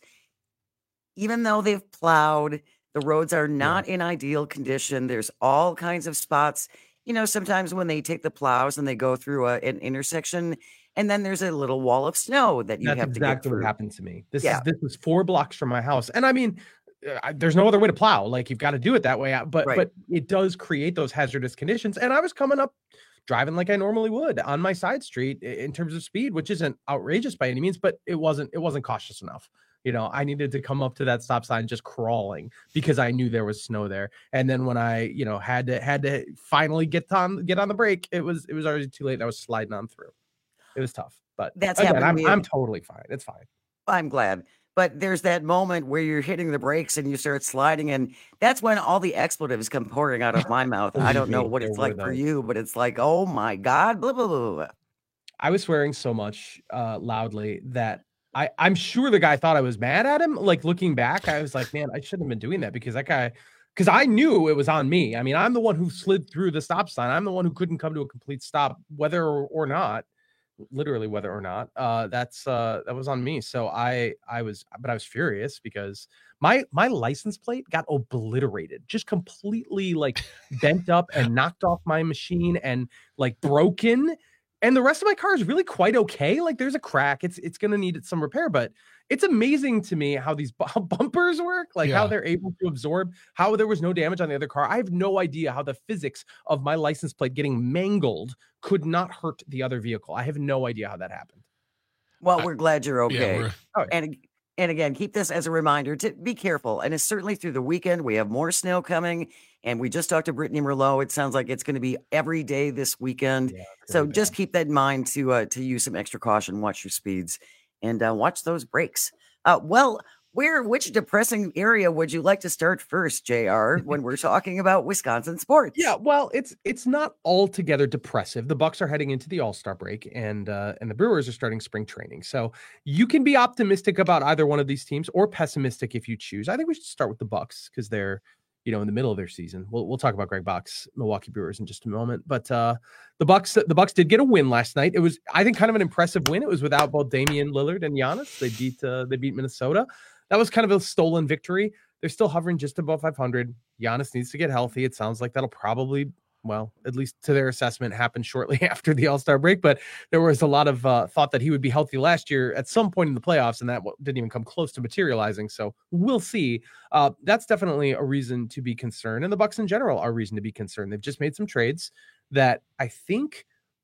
even though they've plowed, the roads are not in ideal condition. There's all kinds of spots. You know, sometimes when they take the plows and they go through a, an intersection, and then there's a little wall of snow that you That's have exactly to get through. what happened to me. This Yeah. is this was four blocks from my house, and I mean, uh, I- there's no other way to plow. Like you've got to do it that way. uh, But Right. but it does create those hazardous conditions. And I was coming up, driving like I normally would on my side street i- in terms of speed, which isn't outrageous by any means, but it wasn't it wasn't cautious enough. You know, I needed to come up to that stop sign just crawling because I knew there was snow there. And then when I, you know, had to had to finally get on get on the brake, it was it was already too late. And I was sliding on through. It was tough, but That's again, happened to I'm me. I'm totally fine. It's fine. I'm glad. But there's that moment where you're hitting the brakes and you start sliding, and that's when all the expletives come pouring out of my mouth. I don't know Believe me, what there it's were like for those. you, but it's like, oh my God, blah, blah, blah, blah. I was swearing so much uh, loudly that I, I'm sure the guy thought I was mad at him. Like looking back, I was like, man, I shouldn't have been doing that because that guy, because I knew it was on me. I mean, I'm the one who slid through the stop sign. I'm the one who couldn't come to a complete stop, whether or, or not, literally whether or not. Uh, that's uh, that was on me. So I I was, but I was furious because my my license plate got obliterated, just completely like bent up and knocked off my machine and like broken. And the rest of my car is really quite okay. Like there's a crack. It's it's gonna need some repair, but it's amazing to me how these bu- how bumpers work, like how Yeah. they're able to absorb, how there was no damage on the other car. I have no idea how the physics of my license plate getting mangled could not hurt the other vehicle. I have no idea how that happened. Well, we're glad you're yeah, okay. we're- Oh, and and again, keep this as a reminder to be careful. And it's certainly through the weekend. We have more snow coming. And we just talked to Brittany Merlot. It sounds like it's going to be every day this weekend. So just keep that in mind to uh, to use some extra caution, watch your speeds, and uh, watch those brakes. Uh, well, where which depressing area would you like to start first, J R, when we're talking about Wisconsin sports? Yeah, well, it's it's not altogether depressive. The Bucks are heading into the All-Star break, and uh, and the Brewers are starting spring training. So you can be optimistic about either one of these teams, or pessimistic if you choose. I think we should start with the Bucks because they're, you know, in the middle of their season. We'll we'll talk about Greg Bach's Milwaukee Brewers in just a moment. But uh, the Bucks the Bucks did get a win last night. It was, I think, kind of an impressive win. It was without both Damian Lillard and Giannis. They beat uh, they beat Minnesota. That was kind of a stolen victory. They're still hovering just above five hundred. Giannis needs to get healthy. It sounds like that'll probably, well, at least to their assessment, happen shortly after the All-Star break. But there was a lot of uh, thought that he would be healthy last year at some point in the playoffs, and that w- didn't even come close to materializing. So we'll see. Uh, that's definitely a reason to be concerned. And the Bucks in general are a reason to be concerned. They've just made some trades that I think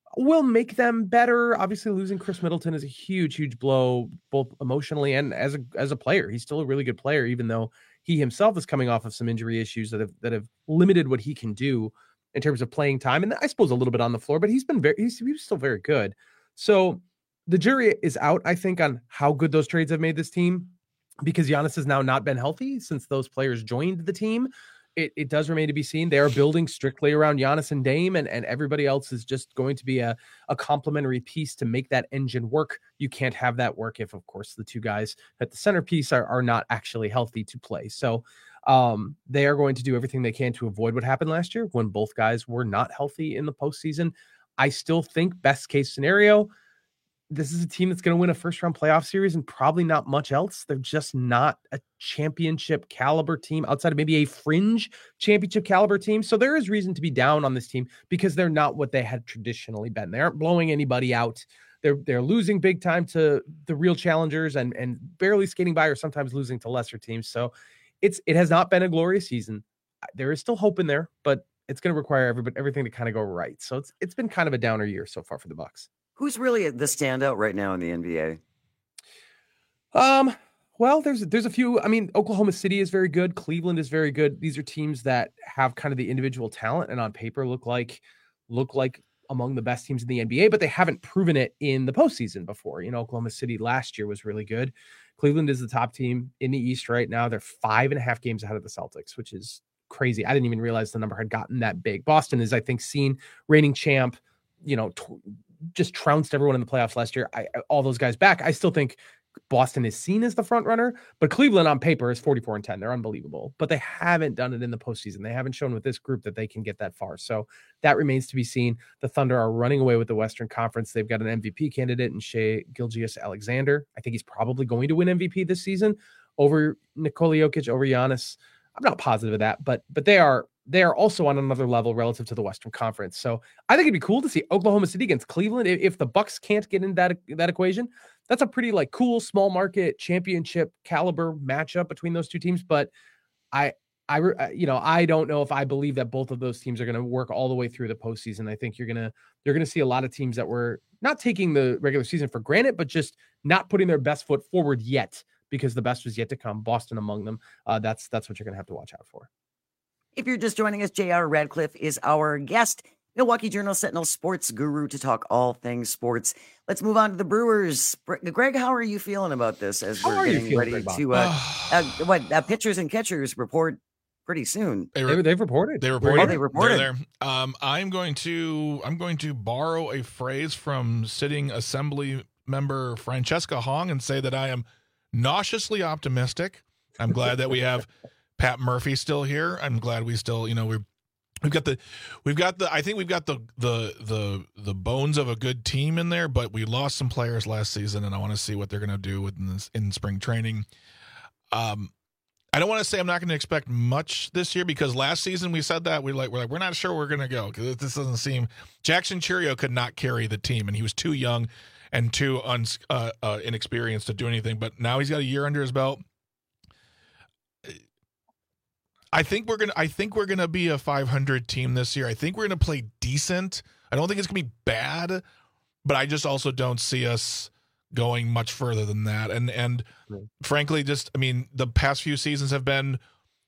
will make them better. Obviously, losing Chris Middleton is a huge, huge blow, both emotionally and as a as a player. He's still a really good player, even though he himself is coming off of some injury issues that have that have limited what he can do in terms of playing time, and I suppose a little bit on the floor. But he's been very he's, he's still very good. So the jury is out, I think, on how good those trades have made this team, because Giannis has now not been healthy since those players joined the team. It, it does remain to be seen. They are building strictly around Giannis and Dame, and, and everybody else is just going to be a, a complementary piece to make that engine work. You can't have that work if, of course, the two guys at the centerpiece are, are not actually healthy to play. So um, they are going to do everything they can to avoid what happened last year when both guys were not healthy in the postseason. I still think best case scenario, this is a team that's going to win a first round playoff series and probably not much else. They're just not a championship caliber team outside of maybe a fringe championship caliber team. So there is reason to be down on this team because they're not what they had traditionally been. They aren't blowing anybody out. They're, they're losing big time to the real challengers and, and barely skating by or sometimes losing to lesser teams. So it's, it has not been a glorious season. There is still hope in there, but it's going to require everybody, everything to kind of go right. So it's, it's been kind of a downer year so far for the Bucks. Who's really the standout right now in the N B A? Um, well, there's there's a few. I mean, Oklahoma City is very good. Cleveland is very good. These are teams that have kind of the individual talent and on paper look like look like among the best teams in the N B A, but they haven't proven it in the postseason before. You know, Oklahoma City last year was really good. Cleveland is the top team in the East right now. They're five and a half games ahead of the Celtics, which is crazy. I didn't even realize the number had gotten that big. Boston is, I think, seen reigning champ, you know, t- just trounced everyone in the playoffs last year. I, all those guys back. I still think Boston is seen as the front runner, but Cleveland on paper is forty-four and ten. They're unbelievable, but they haven't done it in the postseason. They haven't shown with this group that they can get that far. So that remains to be seen. The Thunder are running away with the Western Conference. They've got an M V P candidate in Shai Gilgeous-Alexander. I think he's probably going to win M V P this season over Nikola Jokic, over Giannis. I'm not positive of that, but, but they are, they are also on another level relative to the Western Conference. So I think it'd be cool to see Oklahoma City against Cleveland. If, if the Bucks can't get in that, that equation, that's a pretty like cool small market championship caliber matchup between those two teams. But I, I, you know, I don't know if I believe that both of those teams are going to work all the way through the postseason. I think you're going to, you're going to see a lot of teams that were not taking the regular season for granted, but just not putting their best foot forward yet because the best was yet to come. Boston among them. Uh, that's, that's what you're going to have to watch out for. If you're just joining us, J R Radcliffe is our guest, Milwaukee Journal-Sentinel sports guru, to talk all things sports. Let's move on to the Brewers. Greg, how are you feeling about this as how we're getting feeling, ready Greg to uh, uh, what uh, pitchers and catchers report pretty soon? They re- they've reported. They reported. Oh, they reported. They're there. Um, I'm going to I'm going to borrow a phrase from sitting Assembly member Francesca Hong and say that I am nauseously optimistic. I'm glad that we have Pat Murphy still here. I'm glad we still, you know, we've we've got the we've got the I think we've got the the the the bones of a good team in there, but we lost some players last season, and I want to see what they're going to do in this in spring training. Um, I don't want to say I'm not going to expect much this year because last season we said that we like we're like we're not sure where we're going to go because this doesn't seem Jackson Chourio could not carry the team, and he was too young and too un, uh, uh, inexperienced to do anything. But now he's got a year under his belt. I think we're gonna. I think we're gonna be a five hundred team this year. I think we're gonna play decent. I don't think it's gonna be bad, but I just also don't see us going much further than that. And and right. frankly, just I mean, the past few seasons have been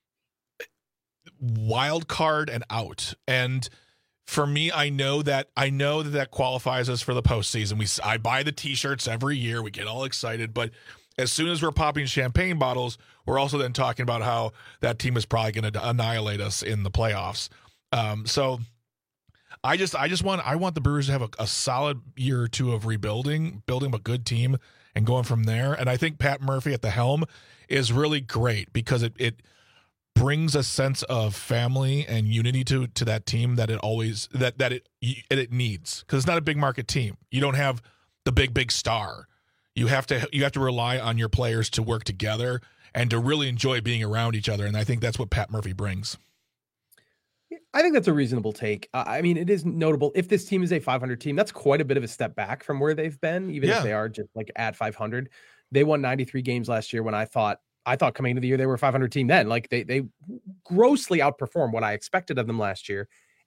wild card and out. And for me, I know that I know that that qualifies us for the postseason. We I buy the T-shirts every year. We get all excited, but as soon as we're popping champagne bottles, we're also then talking about how that team is probably going to annihilate us in the playoffs. Um, so I just, I just want, I want the Brewers to have a, a solid year or two of rebuilding, building a good team and going from there. And I think Pat Murphy at the helm is really great because it, it brings a sense of family and unity to, to that team that it always, that, that it, it needs. Cause it's not a big market team. You don't have the big, big star. You have to you have to rely on your players to work together and to really enjoy being around each other. And I think that's what Pat Murphy brings. I think that's a reasonable take. Uh, I mean, it is notable. If this team is a five hundred team, that's quite a bit of a step back from where they've been, even yeah. if they are just like at five hundred. They won ninety-three games last year when I thought I thought coming into the year they were a five hundred team then. Like they they grossly outperformed what I expected of them last year.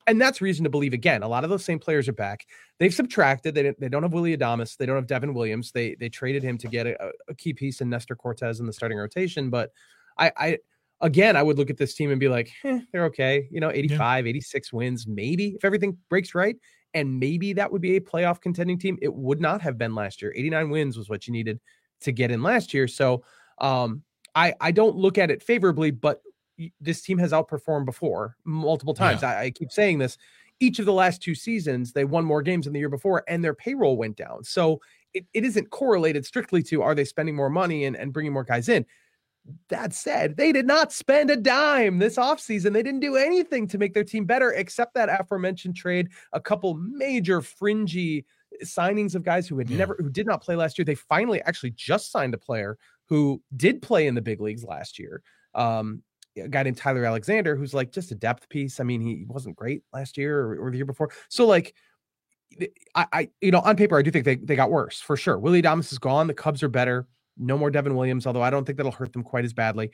and that's reason to believe, again, a lot of those same players are back. They've subtracted. They, they don't have Willie Adames. They don't have Devin Williams. They they traded him to get a, a key piece in Nestor Cortez in the starting rotation. But I, I again, I would look at this team and be like, eh, they're okay. You know, eighty-five, yeah. eighty-six wins, maybe, if everything breaks right. And maybe that would be a playoff contending team. It would not have been last year. eighty-nine wins was what you needed to get in last year. So um, I, I don't look at it favorably, but this team has outperformed before multiple times. Yeah. I, I keep saying this. Each of the last two seasons, they won more games than the year before, and their payroll went down. So it, it isn't correlated strictly to are they spending more money and, and bringing more guys in. That said, they did not spend a dime this offseason. They didn't do anything to make their team better except that aforementioned trade, a couple major fringy signings of guys who had yeah. never, who did not play last year. They finally actually just signed a player who did play in the big leagues last year. Um, a guy named Tyler Alexander, who's like just a depth piece. I mean, he wasn't great last year or, or the year before. So like, I, I, you know, on paper, I do think they, they got worse for sure. Willie Adames is gone. The Cubs are better. No more Devin Williams, although I don't think that'll hurt them quite as badly.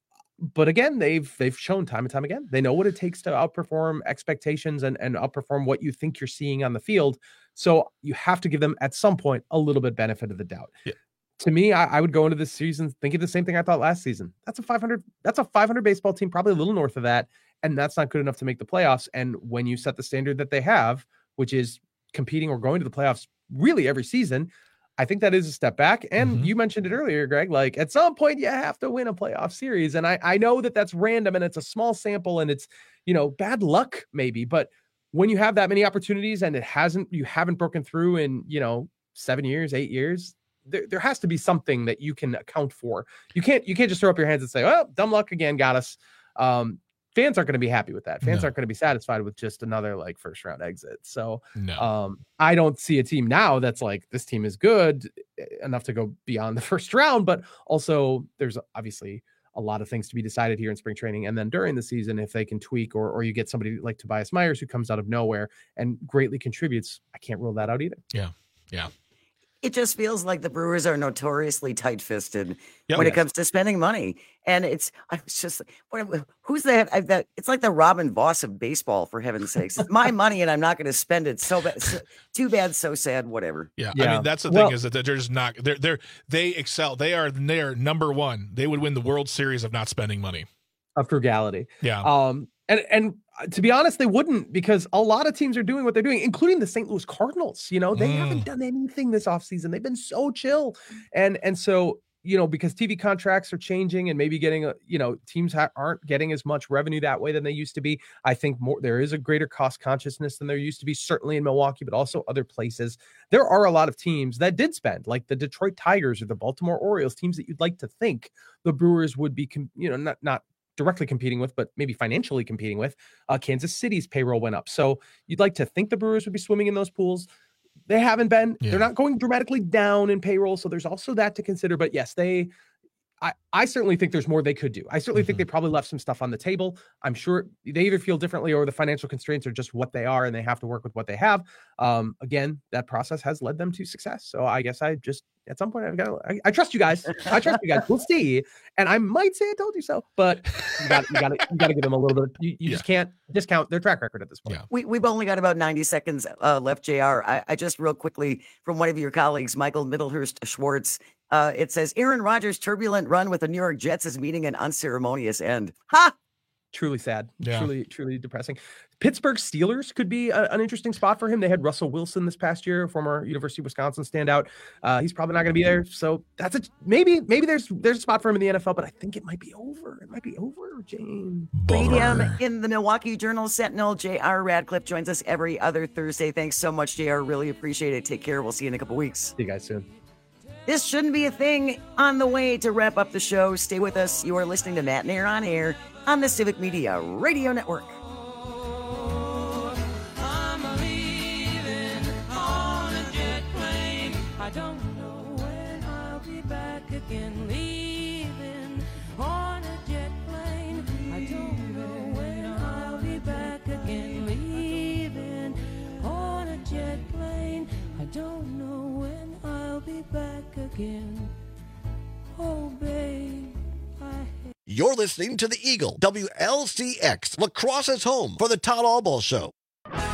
But again, they've they've shown time and time again. They know what it takes to outperform expectations and, and outperform what you think you're seeing on the field. So you have to give them at some point a little bit benefit of the doubt. Yeah. To me, I, I would go into this season thinking the same thing I thought last season. That's a five hundred. That's a five hundred baseball team, probably a little north of that, and that's not good enough to make the playoffs. And when you set the standard that they have, which is competing or going to the playoffs really every season, I think that is a step back. And mm-hmm. you mentioned it earlier, Greg, like at some point you have to win a playoff series. And I, I know that that's random and it's a small sample and it's, you know, bad luck maybe, but when you have that many opportunities and it hasn't, you haven't broken through in, you know, seven years, eight years, there, there has to be something that you can account for. You can't, you can't just throw up your hands and say, well, dumb luck again, got us. Um, Fans aren't going to be happy with that. Fans no. aren't going to be satisfied with just another like first round exit. So no. um, I don't see a team now that's like, this team is good enough to go beyond the first round, but also there's obviously a lot of things to be decided here in spring training. And then during the season, if they can tweak, or, or you get somebody like Tobias Myers who comes out of nowhere and greatly contributes, I can't rule that out either. Yeah. Yeah. It just feels like the Brewers are notoriously tight-fisted yep, when yes. it comes to spending money. And it's, I was just, what, who's that? I, that? It's like the Robin Voss of baseball, for heaven's sakes. It's my money and I'm not going to spend it. So bad, so, too bad, so sad, whatever. Yeah. yeah. I mean, that's the well, thing is that they're just not, they're, they're, they excel. They are they're number one. They would win the World Series of not spending money. Of frugality. Yeah. Um, and, and to be honest, they wouldn't, because a lot of teams are doing what they're doing, including the Saint Louis Cardinals. You know, they mm. haven't done anything this offseason. They've been so chill. And, and so, you know, because T V contracts are changing and maybe getting, a, you know, teams ha- aren't getting as much revenue that way than they used to be. I think more, there is a greater cost consciousness than there used to be, certainly in Milwaukee, but also other places. There are a lot of teams that did spend, like the Detroit Tigers or the Baltimore Orioles, teams that you'd like to think the Brewers would be, you know, not, not, directly competing with, but maybe financially competing with. uh, Kansas City's payroll went up. So you'd like to think the Brewers would be swimming in those pools. They haven't been. Yeah. They're not going dramatically down in payroll. So there's also that to consider. But yes, they, I, I certainly think there's more they could do. I certainly mm-hmm. think they probably left some stuff on the table. I'm sure they either feel differently or the financial constraints are just what they are and they have to work with what they have. Um, again, that process has led them to success. So I guess I just, at some point, I've got to, I, I trust you guys. I trust you guys. We'll see. And I might say I told you so, but you got you got to you got to give them a little bit. Of, you you yeah. just can't discount their track record at this point. Yeah. We we've only got about ninety seconds uh, left. J R, I, I just real quickly from one of your colleagues, Michael Middlehurst Schwartz. Uh, it says Aaron Rodgers' turbulent run with the New York Jets is meeting an unceremonious end. Ha! Truly sad. Yeah. Truly, truly depressing. Pittsburgh Steelers could be a, an interesting spot for him. They had Russell Wilson this past year, former University of Wisconsin standout. Uh, he's probably not going to be there. So that's a maybe. Maybe there's there's a spot for him in the N F L, but I think it might be over. It might be over, Jane. Radium in the Milwaukee Journal Sentinel. J R Radcliffe joins us every other Thursday. Thanks so much, J R. Really appreciate it. Take care. We'll see you in a couple weeks. See you guys soon. This shouldn't be a thing. On the way to wrap up the show, stay with us. You are listening to Matt Nair on Air on the Civic Media Radio Network. I'm leaving on a jet plane. I don't know when I'll be back again. Leaving on a jet plane. I don't know when I'll be back again. Leaving on a jet plane. I don't know when I'll be back again. Oh, babe, I You're listening to the Eagle, W L C X, La Crosse's home for the Todd Albaugh Show.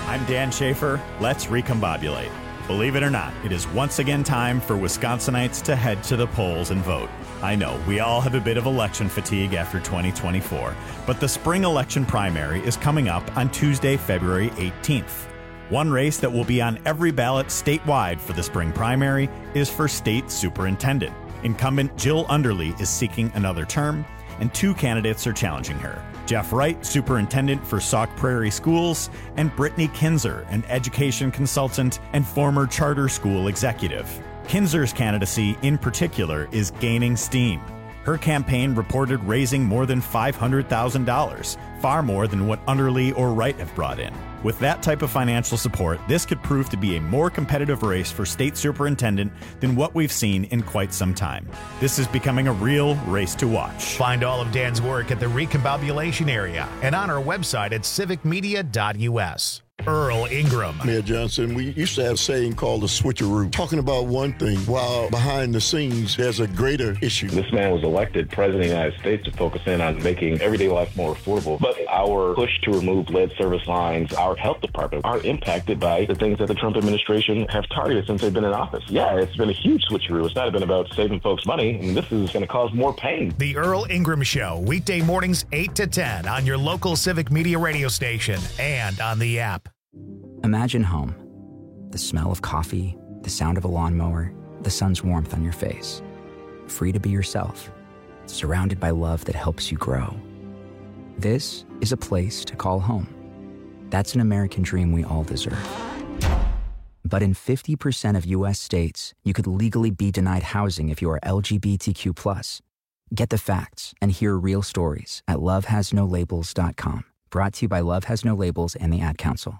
I'm Dan Schaefer. Let's recombobulate. Believe it or not, it is once again time for Wisconsinites to head to the polls and vote. I know, we all have a bit of election fatigue after twenty twenty-four, but the spring election primary is coming up on Tuesday, February eighteenth. One race that will be on every ballot statewide for the spring primary is for state superintendent. Incumbent Jill Underly is seeking another term, and two candidates are challenging her. Jeff Wright, superintendent for Sauk Prairie Schools, and Brittany Kinzer, an education consultant and former charter school executive. Kinzer's candidacy, in particular, is gaining steam. Her campaign reported raising more than five hundred thousand dollars, far more than what Underly or Wright have brought in. With that type of financial support, this could prove to be a more competitive race for state superintendent than what we've seen in quite some time. This is becoming a real race to watch. Find all of Dan's work at the Recombobulation area and on our website at civic media dot U S. Earl Ingram. Mayor Johnson, we used to have a saying called the switcheroo, talking about one thing while behind the scenes there's a greater issue. This man was elected president of the United States to focus in on making everyday life more affordable. But our push to remove lead service lines, our health department, are impacted by the things that the Trump administration have targeted since they've been in office. Yeah, it's been a huge switcheroo. It's not been about saving folks money, and this is going to cause more pain. The Earl Ingram Show, weekday mornings eight to ten on your local Civic Media radio station and on the app. Imagine home. The smell of coffee, the sound of a lawnmower, the sun's warmth on your face. Free to be yourself, surrounded by love that helps you grow. This is a place to call home. That's an American dream we all deserve. But in fifty percent of U S states, you could legally be denied housing if you are L G B T Q plus. Get the facts and hear real stories at love has no labels dot com. Brought to you by Love Has No Labels and the Ad Council.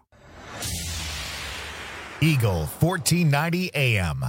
Eagle fourteen ninety A M.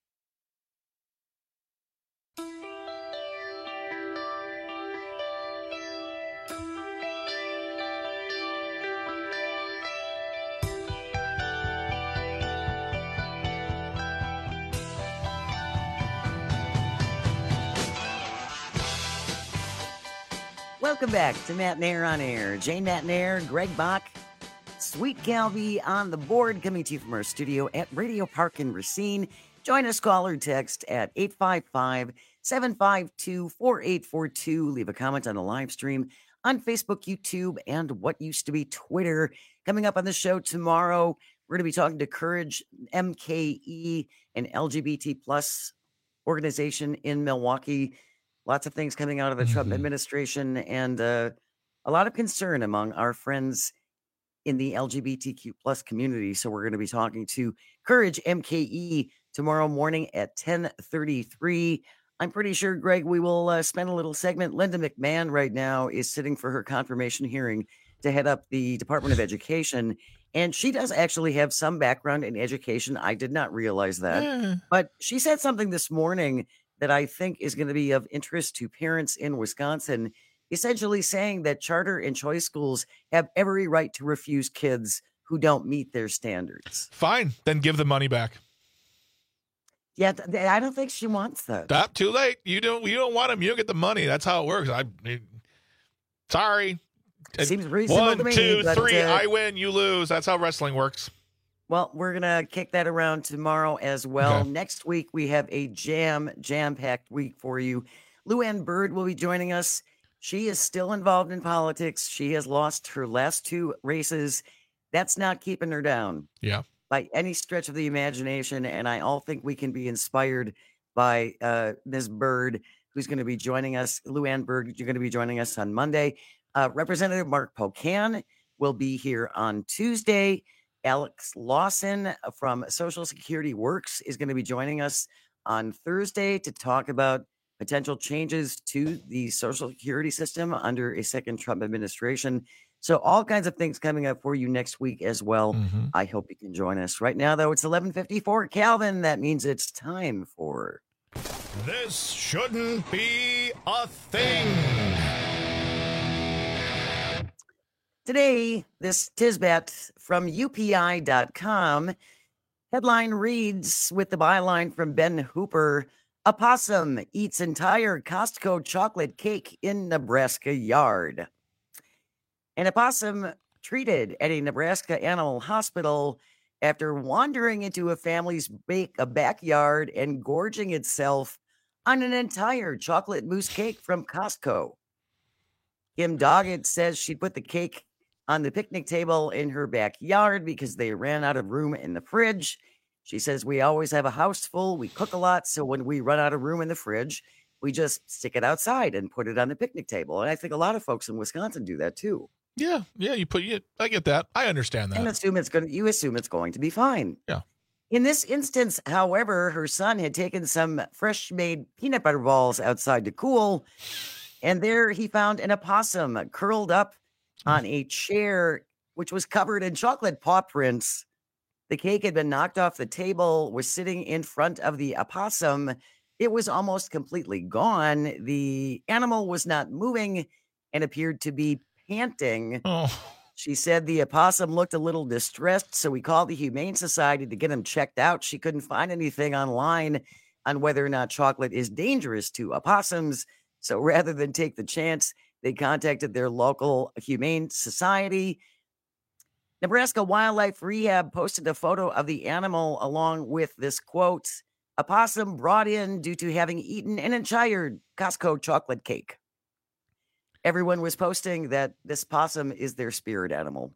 Welcome back to Matt Nair on Air. Jane Matt Nair, Greg Bach, Sweet Calvi on the board, coming to you from our studio at Radio Park in Racine. Join us, call or text at eight five five, seven five two, four eight four two. Leave a comment on the live stream on Facebook, YouTube, and what used to be Twitter. Coming up on the show tomorrow, we're going to be talking to Courage M K E, an L G B T plus organization in Milwaukee. Lots of things coming out of the Trump Mhm. administration, and uh, a lot of concern among our friends in the L G B T Q plus community. So we're going to be talking to Courage M K E tomorrow morning at ten thirty-three. I'm pretty sure, Greg, we will uh, spend a little segment. Linda McMahon right now is sitting for her confirmation hearing to head up the Department of Education. And she does actually have some background in education. I did not realize that. Yeah. But she said something this morning that I think is going to be of interest to parents in Wisconsin, essentially saying that charter and choice schools have every right to refuse kids who don't meet their standards. Fine, then give the money back. Yeah, th- I don't think she wants that. Stop. Too late. You don't. You don't want them. You don't get the money. That's how it works. I. Sorry. Seems reasonable One, to me, two, but, three. uh, I win. You lose. That's how wrestling works. Well, we're going to kick that around tomorrow as well. Okay. Next week, we have a jam, jam-packed week for you. Luann Bird will be joining us. She is still involved in politics. She has lost her last two races. That's not keeping her down Yeah. by any stretch of the imagination. And I all think we can be inspired by uh, Miz Bird, who's going to be joining us. Luann Bird, you're going to be joining us on Monday. Uh, Representative Mark Pocan will be here on Tuesday. Alex Lawson from Social Security Works is going to be joining us on Thursday to talk about potential changes to the Social Security system under a second Trump administration. So all kinds of things coming up for you next week as well. Mhm. I hope you can join us. Right now, though, it's eleven fifty-four. Calvin, that means it's time for... This shouldn't be a thing. Today, this Tisbet from U P I dot com headline reads with the byline from Ben Hooper, a possum eats entire Costco chocolate cake in Nebraska yard. An opossum treated at a Nebraska animal hospital after wandering into a family's bake, a backyard and gorging itself on an entire chocolate mousse cake from Costco. Kim Doggett says she put the cake on the picnic table in her backyard because they ran out of room in the fridge. She says, we always have a house full. We cook a lot. So when we run out of room in the fridge, we just stick it outside and put it on the picnic table. And I think a lot of folks in Wisconsin do that too. Yeah. Yeah. You put it. I get that. I understand that. And assume it's going to, you assume it's going to be fine. Yeah. In this instance, however, her son had taken some fresh made peanut butter balls outside to cool. And there he found an opossum curled up on a chair, which was covered in chocolate paw prints. The cake had been knocked off the table, was sitting in front of the opossum. It was almost completely gone. The animal was not moving and appeared to be panting. Oh. She said the opossum looked a little distressed, so we called the Humane Society to get him checked out. She couldn't find anything online on whether or not chocolate is dangerous to opossums. So rather than take the chance, they contacted their local Humane Society. Nebraska Wildlife Rehab posted a photo of the animal along with this quote, "A possum brought in due to having eaten an entire Costco chocolate cake." Everyone was posting that this possum is their spirit animal.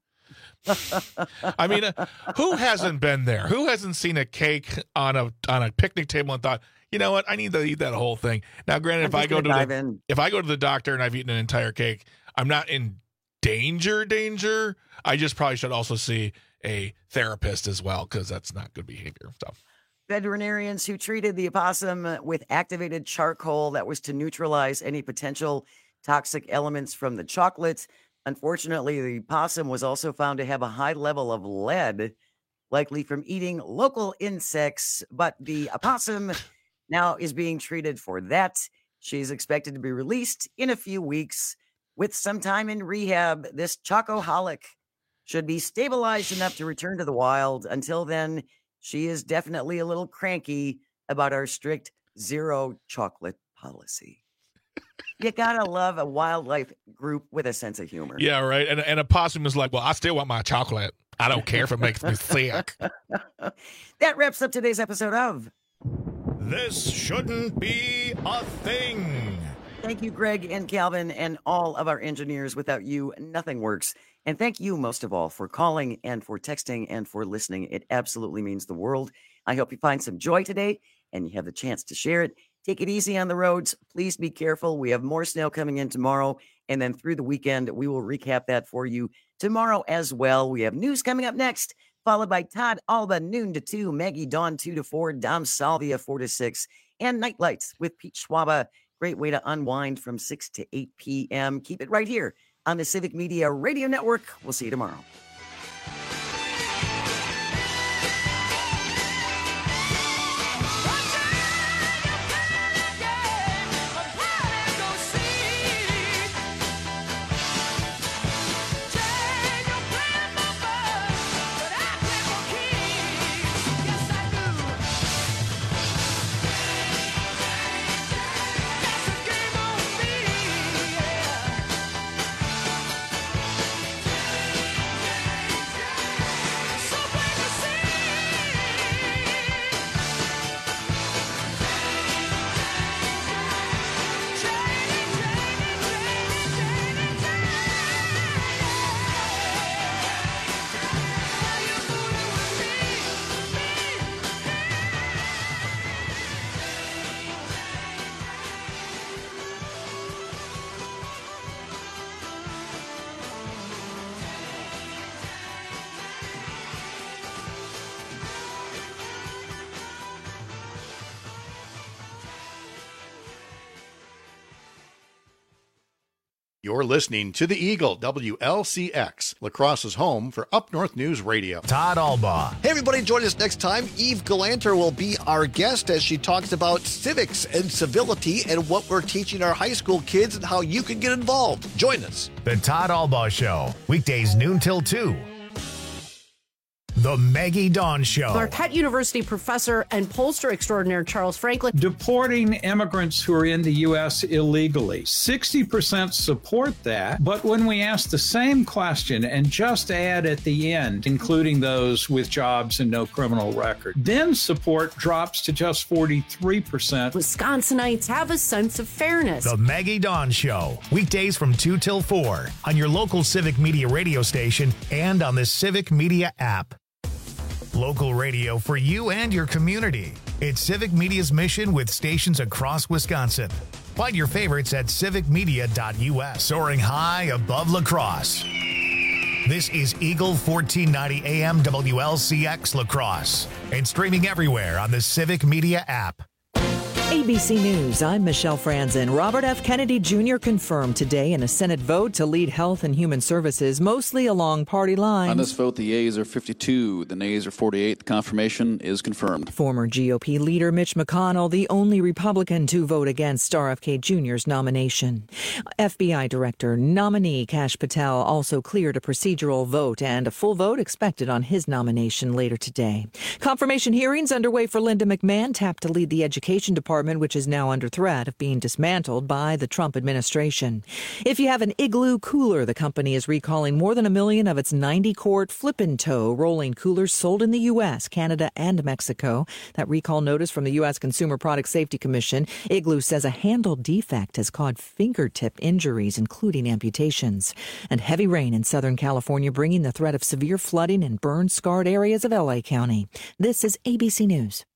I mean, uh, who hasn't been there? Who hasn't seen a cake on a on a picnic table and thought, you know what, I need to eat that whole thing. Now, granted, I'm if I just go to gonna the, dive in. if I go to the doctor and I've eaten an entire cake, I'm not in danger, danger. I just probably should also see a therapist as well, because that's not good behavior. So, veterinarians who treated the opossum with activated charcoal that was to neutralize any potential toxic elements from the chocolate. Unfortunately, the possum was also found to have a high level of lead, likely from eating local insects, but the opossum now is being treated for that. She's expected to be released in a few weeks. With some time in rehab, this chocoholic should be stabilized enough to return to the wild. Until then, she is definitely a little cranky about our strict zero chocolate policy. You gotta love a wildlife group with a sense of humor. yeah, right. And and a possum is like, well, I still want my chocolate. I don't care if it makes me sick. That wraps up today's episode of This Shouldn't Be a Thing. Thank you, Greg and Calvin, and all of our engineers. Without you, nothing works. And thank you, most of all, for calling and for texting and for listening. It absolutely means the world. I hope you find some joy today and you have the chance to share it. Take it easy on the roads. Please be careful. We have more snow coming in tomorrow. And then through the weekend, we will recap that for you tomorrow as well. We have news coming up next, followed by Todd Alba, noon to two, Maggie Dawn, two to four, Dom Salvia, four to six, and Night Lights with Pete Schwaba. Great way to unwind from six to eight p.m. Keep it right here on the Civic Media Radio Network. We'll see you tomorrow. You're listening to The Eagle, W L C X, La Crosse's home for Up North News Radio. Todd Alba. Hey, everybody, join us next time. Eve Galanter will be our guest as she talks about civics and civility and what we're teaching our high school kids and how you can get involved. Join us. The Todd Alba Show, weekdays noon till two. The Maggie Dawn Show. Marquette University professor and pollster extraordinaire Charles Franklin. Deporting immigrants who are in the U S illegally. sixty percent support that, but when we ask the same question and just add at the end, including those with jobs and no criminal record, then support drops to just forty-three percent. Wisconsinites have a sense of fairness. The Maggie Dawn Show. Weekdays from two till four on your local Civic Media radio station and on the Civic Media app. Local radio for you and your community. It's Civic Media's mission with stations across Wisconsin. Find your favorites at civic media dot U S. Soaring high above La Crosse. This is Eagle fourteen ninety A M W L C X La Crosse and streaming everywhere on the Civic Media app. A B C News, I'm Michelle Franzen. Robert F. Kennedy Junior confirmed today in a Senate vote to lead Health and Human Services, mostly along party lines. On this vote, the yeas are fifty-two, the nays are forty-eight. The confirmation is confirmed. Former G O P leader Mitch McConnell, the only Republican to vote against R F K Junior's nomination. F B I Director nominee Kash Patel also cleared a procedural vote, and a full vote expected on his nomination later today. Confirmation hearings underway for Linda McMahon, tapped to lead the Education Department, which is now under threat of being dismantled by the Trump administration. If you have an Igloo cooler, the company is recalling more than a million of its ninety-quart flip-and-tow rolling coolers sold in the U S, Canada, and Mexico. That recall notice from the U S Consumer Product Safety Commission. Igloo says a handle defect has caused fingertip injuries, including amputations. And heavy rain in Southern California bringing the threat of severe flooding in burn-scarred areas of L A County. This is A B C News.